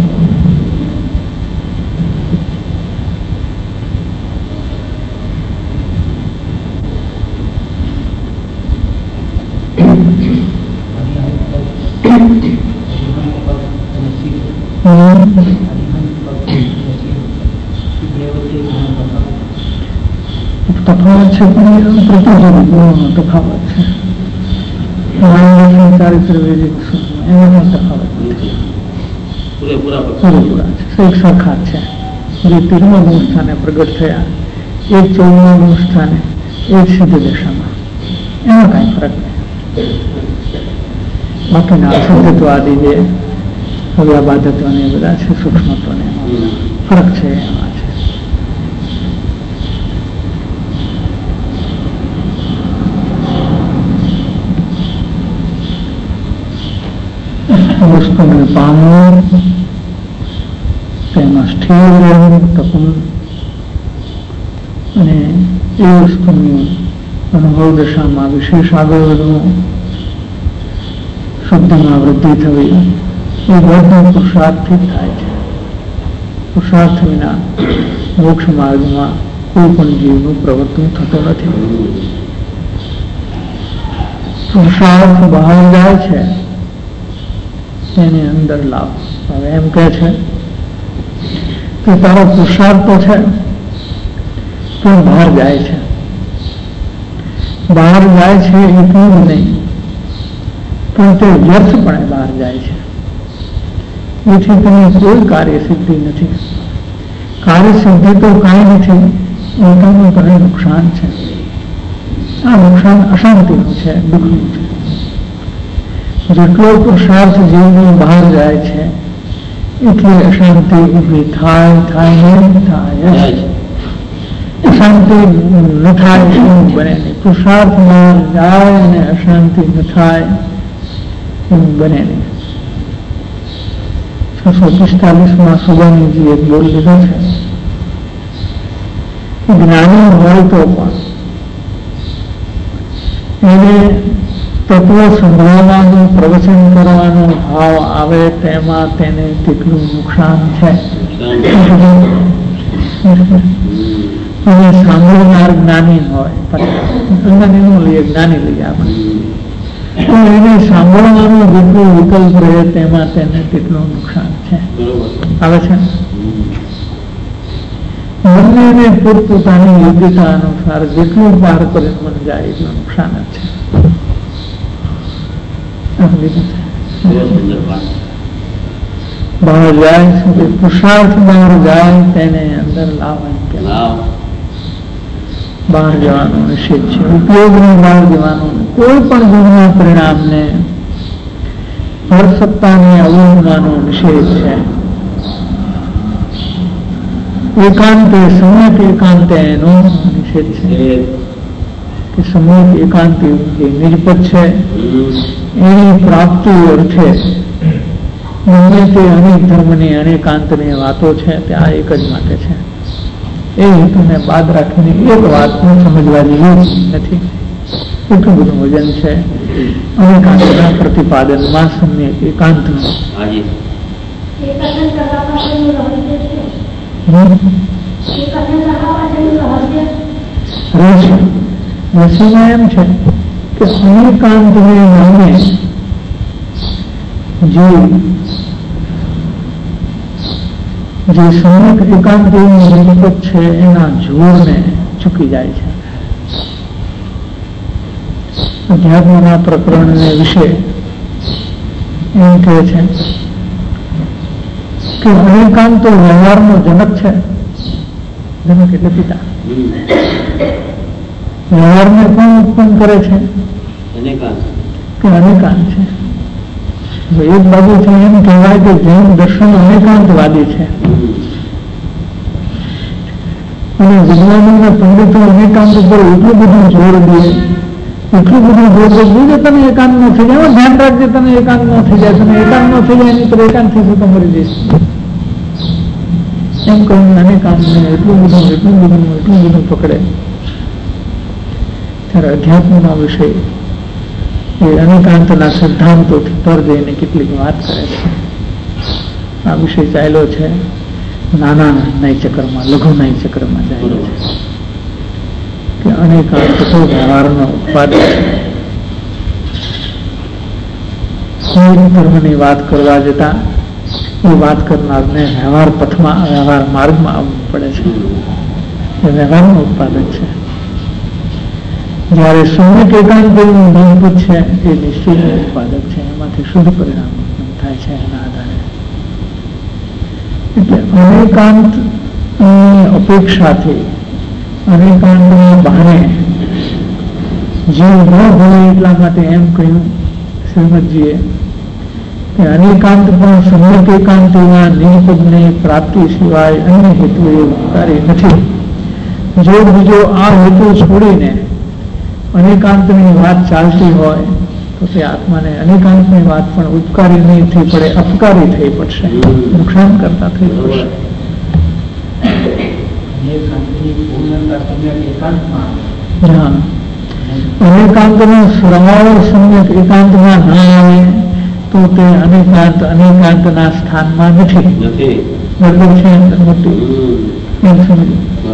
તફાવત છે પણ પ્રતિનિધિ તફાવત છે. ચારિત્ર વૈદિક એમાં પણ તફાવત નથી. પૂરેપૂરા પૂરેપૂરા છે, એક સરખા છે. જે તેરમા ગુણ સ્થાને પ્રગટ થયા એક ચૌદમા ગુણ સ્થાને એક સિદ્ધ દશામાં, એમાં કઈ ફરક નહીં. બાકીના અસિદ્ધત્વાદી જે અવ્યાબાધત્વ ને બધા છે, સૂક્ષ્મત્વ ને ફરક છે એમાં છે. વસ્તુને પામવું, તેમાં સ્થિર રહેવું, ટકવું અને એ વસ્તુની અનુભવ દશામાં વિશેષ આગળ વધવું, શુદ્ધિમાં વૃદ્ધિ થવી, એ બધું પુરુષાર્થથી જ થાય છે. પુરુષાર્થ વિના મોક્ષ માર્ગમાં કોઈ પણ જીવનું પ્રવર્તન થતું નથી. પુરુષાર્થ બહાર જાય છે એની અંદર લાભ. હવે એમ કે છે કે તારો પુરુષાર્થ તો છે પણ બહાર જાય છે. બહાર જાય છે એટલું જ નહીં, પણ તે વ્યર્થપણે બહાર જાય છે. એથી તેની કોઈ કાર્ય સિદ્ધિ નથી. કાર્ય સિદ્ધિ તો કાંઈ નથી, ઉલટાનું તને નુકસાન છે. આ નુકસાન અશાંતિનું છે, દુઃખનું છે. જેટલો પુરુષાર્થ જીવનો બહાર જાય છે એટલી અશાંતિ ઊભી થાય થાય નહીં થાય અશાંતિ ન થાય એવું બને નહીં. પુરુષાર્થ બહાર જાય અને અશાંતિ ન થાય એવું બને નહીં. છસો પિસ્તાલીસ માં સુબાનીજી એક બોલ લીધો છે, જ્ઞાની હોય તો પણ એને તત્વ સંભળવાનું પ્રવચન કરવાનો ભાવ આવે તેમાં તેને કેટલું નુકસાન છે. અને સાંભળનાર જ્ઞાની હોય, જ્ઞાની લઈએ જ્ઞાની લઈએ આપણે, તો એને સાંભળવાનું જેટલું વિકલ્પ રહે તેમાં તેને કેટલું નુકસાન છે. આવે છે બંનેને પોતપોતાની યોગ્યતા અનુસાર જેટલું બહાર કરીને મન જાય એટલું નુકસાન જ છે. બહાર જાય પુરુષાર્થ બહાર જાય તેને અંદર લાવવાનું, બહાર જવાનો નિષેધ છે. ઉપયોગને બહાર જવાનું, કોઈ પણ ગુણના પરિણામને હરસત્તાને અવગણવાનો નિષેધ છે. એકાંતે સમ્યક એકાંતે એનો નિષેધ છે કે સમ્યક એકાંતિ જે નિજપત છે એની પ્રાપ્તિ અર્થે ગમે તે અનેક ધર્મની અનેકાંતની વાતો છે તે આ એક જ માટે છે. એ હેતુને બાદ રાખીને એક વાતને સમજવા જેવી નથી. એટલું બધું વજન છે અનેકાંતના પ્રતિપાદનમાં સમ્યક એકાંતનું. રસીમાં એમ છે કે અનેકાંતને નામે જે જે સમ્યક એકાંતની નિજપત છે એના જોરને ચૂકી જાય છે. અધ્યાત્મના પ્રકરણને વિશે એમ કહે છે કે અનેકાંત તો વ્યવહારનો જનક છે. જનક એટલે પિતા. વ્યવહારને કોણ ઉત્પન્ન કરે છે કે અનેકાંત છે. એક બાજુથી એમ કહેવાય કે જૈન દર્શન અનેકાંતવાદી છે અને વિદ્વાનોના પંડિતો અનેકાંત ઉપર એટલું બધું જોર દે એટલું બધું જોર દે કે તને એકાંત ન થઈ જાય, ધ્યાન રાખજે તને એકાંત ન થઈ જાય, તને એકાંત ન થઈ જાય એની તો એકાંત થઈશું તો મરી જઈશ એમ કહ્યું. અનેકાંતને એટલું બધું એટલું બધું એટલું બધું પકડે ત્યારે અધ્યાત્મના વિષય એ અનેકાંતના સિદ્ધાંતોથી પર જઈને કેટલીક વાત કરે છે. આ વિષય ચાલ્યો છે નાના નય ચક્રમાં, લઘુ નય ચક્રમાં ચાલ્યો છે કે અનેકાંત તો વ્યવહારનો ઉત્પાદન છે. કોઈ ધર્મની વાત કરવા જતા એ વાત કરનારને વ્યવહાર પથમાં વ્યવહાર માર્ગમાં આવવું પડે છે. એ વ્યવહારનું ઉત્પાદન છે. જયારે સમ્યક એકાંતનું મજબૂત છે એ નિશ્ચિત ઉત્પાદક છે. એમાંથી શુદ્ધ પરિણામ ઉત્પન્ન થાય છે એના આધારે. એટલે અનેકાંત અપેક્ષાથી અનેકાંતના બહાને જીવ ન ભળે એટલા માટે એમ કહ્યું શ્રીમદજીએ કે અનેકાંત પણ સમ્યક એકાંતિના નિપદની પ્રાપ્તિ સિવાય અન્ય હેતુએ ઉપકારી નથી. જો બીજો આ હેતુ છોડીને અનેકાંતની વાત ચાલતી હોય તો તે આત્માને અનેકાંતની વાત પણ ઉપકારી નહીં થઈ પડે, અપકારી થઈ પડશે, નુકસાન કરતા થઈ પડશે. હા, અનેકાંતનો સ્વભાવ સમ્યક એકાંતમાં ન આવે તો તે અનેકાંત અનેકાંતના સ્થાનમાં નથી. બરાબર છે? મોટી એમ સમજો.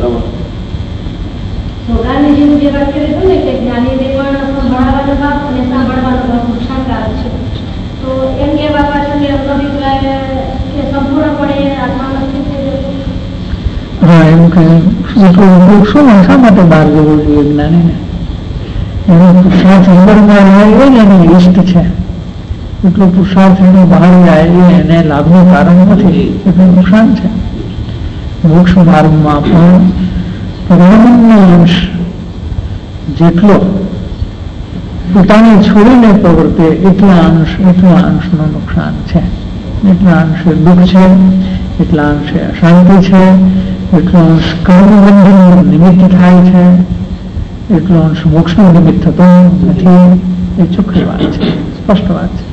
સોગાનીજીનું જે વાક્ય લીધું ને કે જ્ઞાનીને પણ સંભળાવાનો ભાવ અને સાંભળવાનો ભાવ નુકસાનકારક છે, તો એમ કહેવા પાછળની અભિપ્રાય કે સંપૂર્ણપણે આત્માનો સ્થિત થઈ જશે. હા, એમ કે શું શા માટે બહાર જવું જોઈએ જ્ઞાનીને? એનો પુરુષાર્થ અંદરમાં હોય ને એની લિસ્ટ છે, એટલો પુરુષાર્થ એનો બહાર જાય એને લાભનું કારણ નથી, એટલું નુકસાન છે. મોક્ષ માર્ગમાં પણ પ્રજ્ઞાનનો અંશ જેટલો પોતાને છોડીને પ્રવર્તે એટલા અંશ એટલા અંશનું નુકસાન છે. એટલા અંશે દુઃખ છે, એટલા અંશે અશાંતિ છે, એટલો અંશ કર્મબંધનનું નિમિત્ત થાય છે, એટલો અંશ મોક્ષનું નિમિત્ત થતો નથી. એ ચોખ્ખી વાત છે, સ્પષ્ટ વાત છે.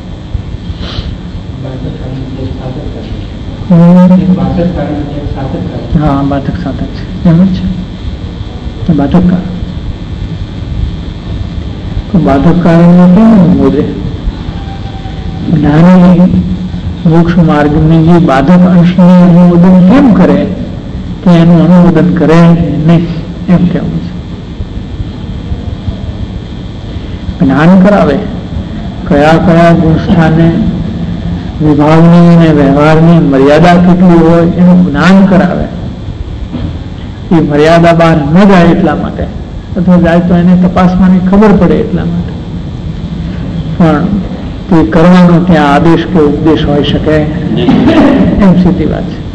હા, બાધક સાધક છે, એમ જ છે. બાધક કારણ તો બાધક કારણમાં કેમ અનુમોદે? જ્ઞાની મોક્ષ માર્ગની જે બાધક અંશનું અનુમોદન કેમ કરે કે એનું અનુમોદન કરે નહીં, એમ કેવું છે. જ્ઞાન કરાવે કયા કયા ગુણસ્થાને વિભાગની અને વ્યવહારની મર્યાદા કેટલી હોય એનું જ્ઞાન કરાવે. એ મર્યાદા બહાર ન જાય એટલા માટે, અથવા જાય તો એને તપાસવાની ખબર પડે એટલા માટે. પણ તે કરવાનો ત્યાં આદેશ કે ઉપદેશ હોઈ શકે એમ સીધી વાત છે.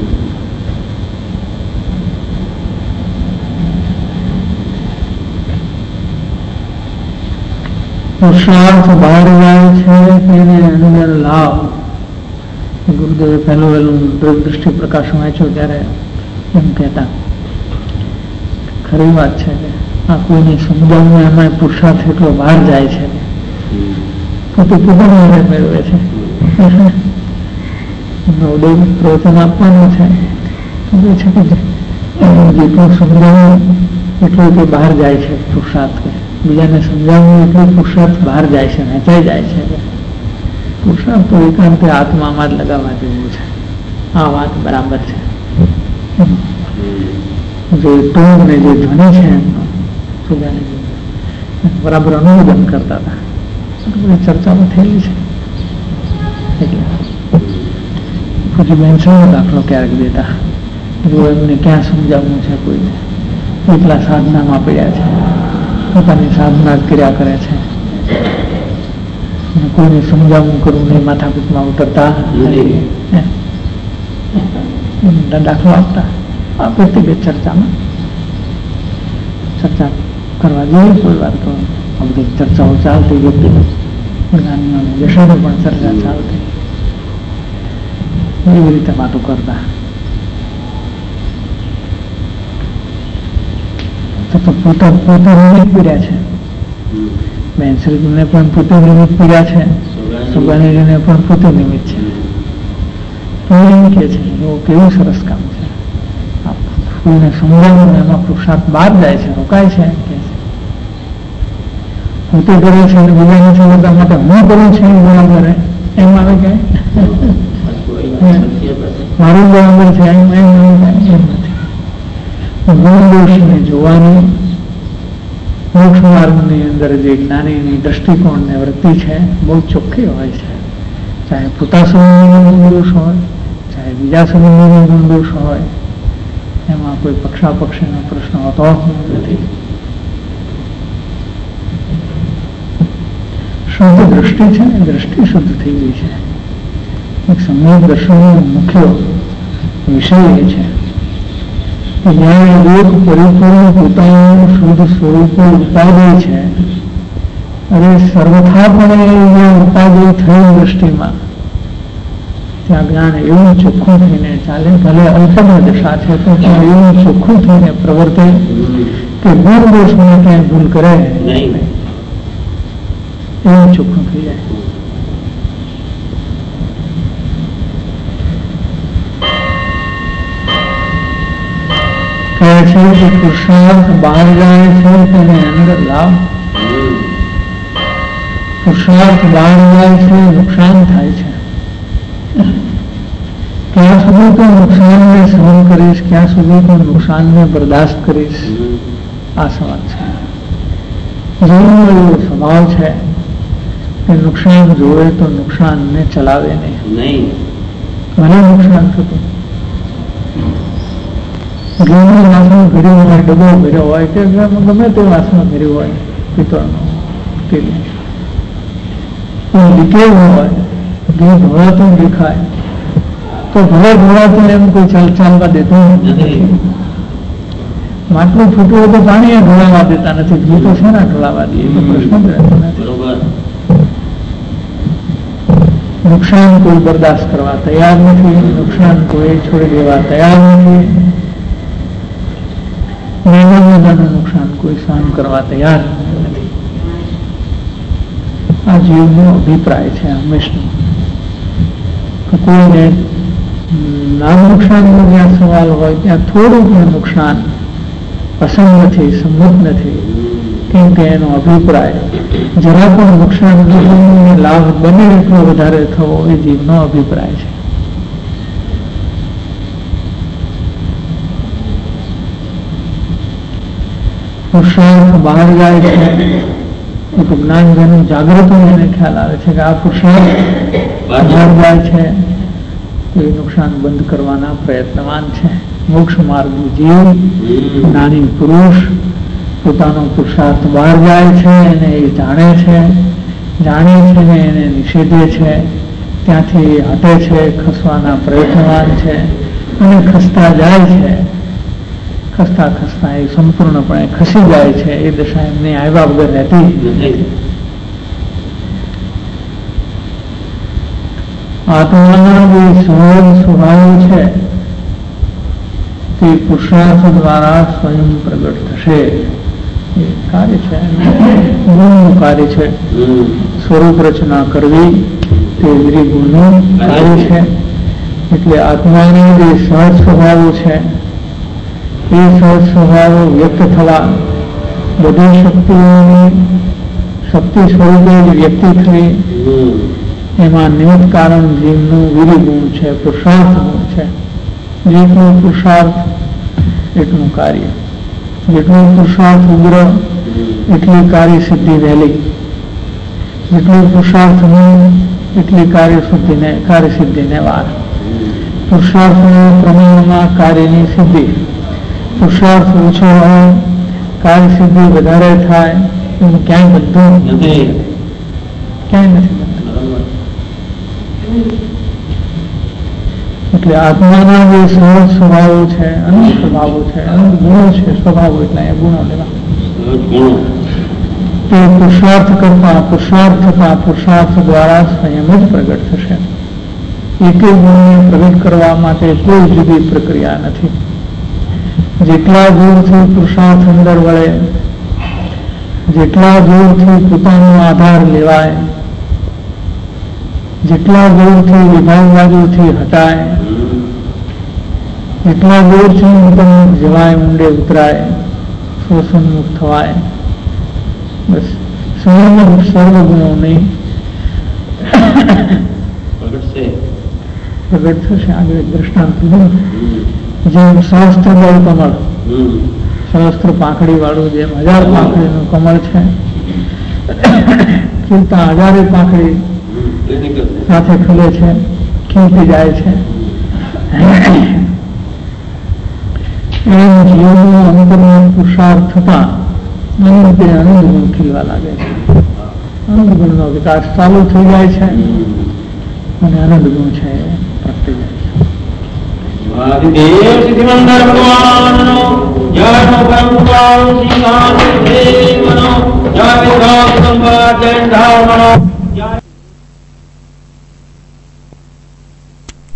પુરુષાર્થ બહાર જાય છે તેને અંદર લાભ. ગુરુદેવે પહેલું વહેલું દ્રષ્ટિ પ્રકાશ વાંચ્યો ત્યારે એમ કહેતા, ખરી વાત છે કે આ કોઈને સમજાવવું એમાં પુરુષાર્થ એટલો બહાર જાય છે પોતે પૂર્ણ મેળવે છે. ઉદય પ્રવચન આપવાનું છે કે જેટલું સમજાવવું એટલું તે બહાર જાય છે પુરુષાર્થ. બીજાને સમજાવવું એટલું પુરુષાર્થ બહાર જાય છે, વહેંચાઈ જાય છે. પુરુષાર્થ તો એકાંતે આત્મામાં જ લગાવવા જેવું છે. આ વાત બરાબર છે. જે ટોન ને જે ધ્વનિ છે એમનો બરાબર અનુમોદન કરતા હતા, ચર્ચામાં થયેલી છે. એટલે પછી બેન્સનો દાખલો ક્યારેક દેતા, એમને ક્યાં સમજાવવું છે કોઈને, એટલા સાધનામાં પડ્યા છે, પોતાની સાધના જ કર્યા કરે છે, કોઈને સમજાવવું કરવું નહીં, માથાકૂટમાં ઉતરતા દાખલો આપતા. આ વ્યક્તિગત ચર્ચામાં ચર્ચા કરવા જોઈએ. કોઈ વાર તો આ બધી ચર્ચાઓ ચાલતી, વ્યક્તિગત જ્ઞાનીઓની વિષયની પણ ચર્ચા ચાલતી, એવી રીતે વાતો કરતા. તો પોતે પોતે નિમિત્ત પીડ્યા છે, બેનશ્રીને પણ પોતે નિમિત્ત પીડ્યા છે, સુગાનીજીને પણ પોતે નિમિત્ત છે. તો એમ કે છે કેવું સરસ કામ છે, કોઈને સમજાવવું એમાં પુરુષાર્થ બહાર જાય છે, રોકાય છે. એમ કે પોતે કરે છે બીજાને સમજવા માટે હું કરું છું બરાબર એમ આવે કે મારું બરાબર છે એમ એમ નથી. ગુણદોષને જોવાની મોક્ષ માર્ગની અંદર જે જ્ઞાનીની દ્રષ્ટિકોણ ને વૃત્તિ છે બહુ ચોખ્ખી હોય છે. ચાહે પોતા સંબંધીનો ગુણદોષ હોય, ચાહે બીજા સંબંધીનો ગુણદોષ હોય, એમાં કોઈ પક્ષાપક્ષીનો પ્રશ્ન હોતો નથી. શુદ્ધ દ્રષ્ટિ છે ને, દ્રષ્ટિ શુદ્ધ થઈ ગઈ છે. એક સમ્યક દર્શનનો મુખ્ય વિષય એ છે કે જ્યાં એક પરિપૂર્ણ પોતાનું શુદ્ધ સ્વરૂપ ઉપાધિ છે, અને સર્વથાપણે જ્યાં ઉપાધિ થઈ દ્રષ્ટિમાં, ત્યાં જ્ઞાન એવું ચોખ્ખું થઈને ચાલે, ભલે અલ્પમાં દશા છે તો ત્યાં એવું ચોખ્ખું થઈને પ્રવર્તે કે ગુણ દોષમાં ક્યાંય ભૂલ કરે નહીં, એવું ચોખ્ખું થઈ જાય. કહે છે કે પુરુષાર્થ બહાર જાય છે તેને અંદર લાભ, પુરુષાર્થ બહાર જાય છે નુકસાન થાય છે. ક્યાં સુધી તો નુકસાનને સહન કરીશ, ક્યાં સુધી તો નુકસાનને બરદાસ્ત કરીશ, આ સવાલ છે. જીવનો એવો સ્વભાવ છે કે નુકસાન જોવે તો નુકસાનને ચલાવે નહીં, ભલે નુકસાન થતું. ઘીનું વાસણ ભર્યું હોય, ડબ્બો ભર્યો હોય કે ગમે તે વાસણ ભર્યું હોય, પિત્તળનું સ્ટીલ લીકેજ હોય, ઘી ઢોળાતું દેખાય તો ભલે ઢોળાતું એમ કોઈ ચાલ ચાલવા દેતું નથી. માટલું ફૂટવું હોય તો પાણી ઢોળાવા દેતા નથી, ઘી તો શેના ઢોળાવા દે, તો પ્રશ્ન જ રહેતો નથી. નુકસાન કોઈ બરદાસ્ત કરવા તૈયાર નથી, નુકસાન કોઈ છોડી દેવા તૈયાર નથી, નાનું નુકસાન કોઈ સહન કરવા તૈયાર નથી. આ જીવનો અભિપ્રાય છે હંમેશનો. કોઈને નાનું નુકસાનનો જ્યાં સવાલ હોય ત્યાં થોડું પણ નુકસાન પસંદ નથી, સંમત નથી, કેમ કે એનો અભિપ્રાય જરા પણ નુકસાન લાભ બને એટલો વધારે થવો એ જીવનો અભિપ્રાય છે. પુરુષાર્થ બહાર જાય છે એક જ્ઞાનજન જાગૃત એને ખ્યાલ આવે છે કે આ પુરુષાર્થ બહાર જાય છે, કોઈ નુકસાન બંધ કરવાના પ્રયત્નવાન છે. મોક્ષ માર્ગી જીવ, જ્ઞાની પુરુષ પોતાનો પુરુષાર્થ બહાર જાય છે અને એ જાણે છે, જાણે છે ને એને નિષેધે છે, ત્યાંથી હટે છે, ખસવાના પ્રયત્નવાન છે અને ખસતા જાય છે. ખસતા ખસતા એ સંપૂર્ણપણે ખસી જાય છે. એ દશા એમને આવ્યા વગર રહેતી નથી. આત્માના જે સહજ સ્વભાવ છે તે પુરુષાર્થ દ્વારા સ્વયં પ્રગટ થશે. એ કાર્ય છે, ગુણનું કાર્ય છે. સ્વરૂપ રચના કરવી તે ગુણનું કાર્ય છે. એટલે આત્માના જે સહજ સ્વભાવો છે એ સહજ સ્વભાવો વ્યક્ત થવા, બધી શક્તિઓની શક્તિ સ્વરૂપે વ્યક્તિ થઈ, એમાં નિમિત્ત કારણ જીવનું વીર્ય ગુણ છે, પુરુષાર્થ ગુણ છે. જેટલું પુરુષાર્થ એટલું કાર્ય, જેટલું પુરુષાર્થ ઉગ્ર એટલી કાર્ય સિદ્ધિ વહેલી, જેટલું પુરુષાર્થ નહીં એટલી કાર્ય સિદ્ધિને કાર્ય સિદ્ધિને વાર. પુરુષાર્થના પ્રમાણમાં કાર્યની સિદ્ધિ, પુરુષાર્થ ઓછો હોય કાર્ય સિદ્ધિ વધારે થાય, એવું ક્યાંય બધું નથી, ક્યાંય નથી. એટલે આત્માના જે સહજ સ્વભાવો છે, અનંત સ્વભાવો છે, અનંત ગુણો છે, સ્વભાવો એટલે એ ગુણો લેવા, તે પુરુષાર્થ કરતા પુરુષાર્થ થતા પુરુષાર્થ દ્વારા સ્વયં જ પ્રગટ થશે. એક ગુણને પ્રગટ કરવા માટે કોઈ જુદી પ્રક્રિયા નથી. જેટલા જોરથી પુરુષાર્થ અંદર વળે, જેટલા જોરથી પોતાનો આધાર લેવાય, જેટલા જોરથી વિભાગ બાજુથી હટાય, જેટલા જોરથી મુક્ત જવાય, ઊંડે ઉતરાય, શોષણમુક્ત થવાય, બસ સર્વ સર્વ ગુણોની પ્રગટ થશે. આગળ દ્રષ્ટાંત જેમ સહસ્ત્ર બળ કમળ, સહસ્ત્ર પાંખડી વાળું જેમ હજાર પાંખડીનું કમળ છે, ખીલતા હજારે પાંખડી સાથે ખુલે છે, ખીલતી જાય છે. એમ જીવનો અંતરનો પુરુષાર્થ થતા અનંતે અનંત ગુણ ખીલવા લાગે છે. અનંત ગુણનો વિકાસ ચાલુ થઈ જાય છે અને અનંત ગુણ છે પ્રગટી જાય છે. દેવ સિદ્ધિમંદર ભગવાનનો જય પરમ ભગવાન શ્રી રામ દેવનો જય વિદ્યા જૈન ધર્મનો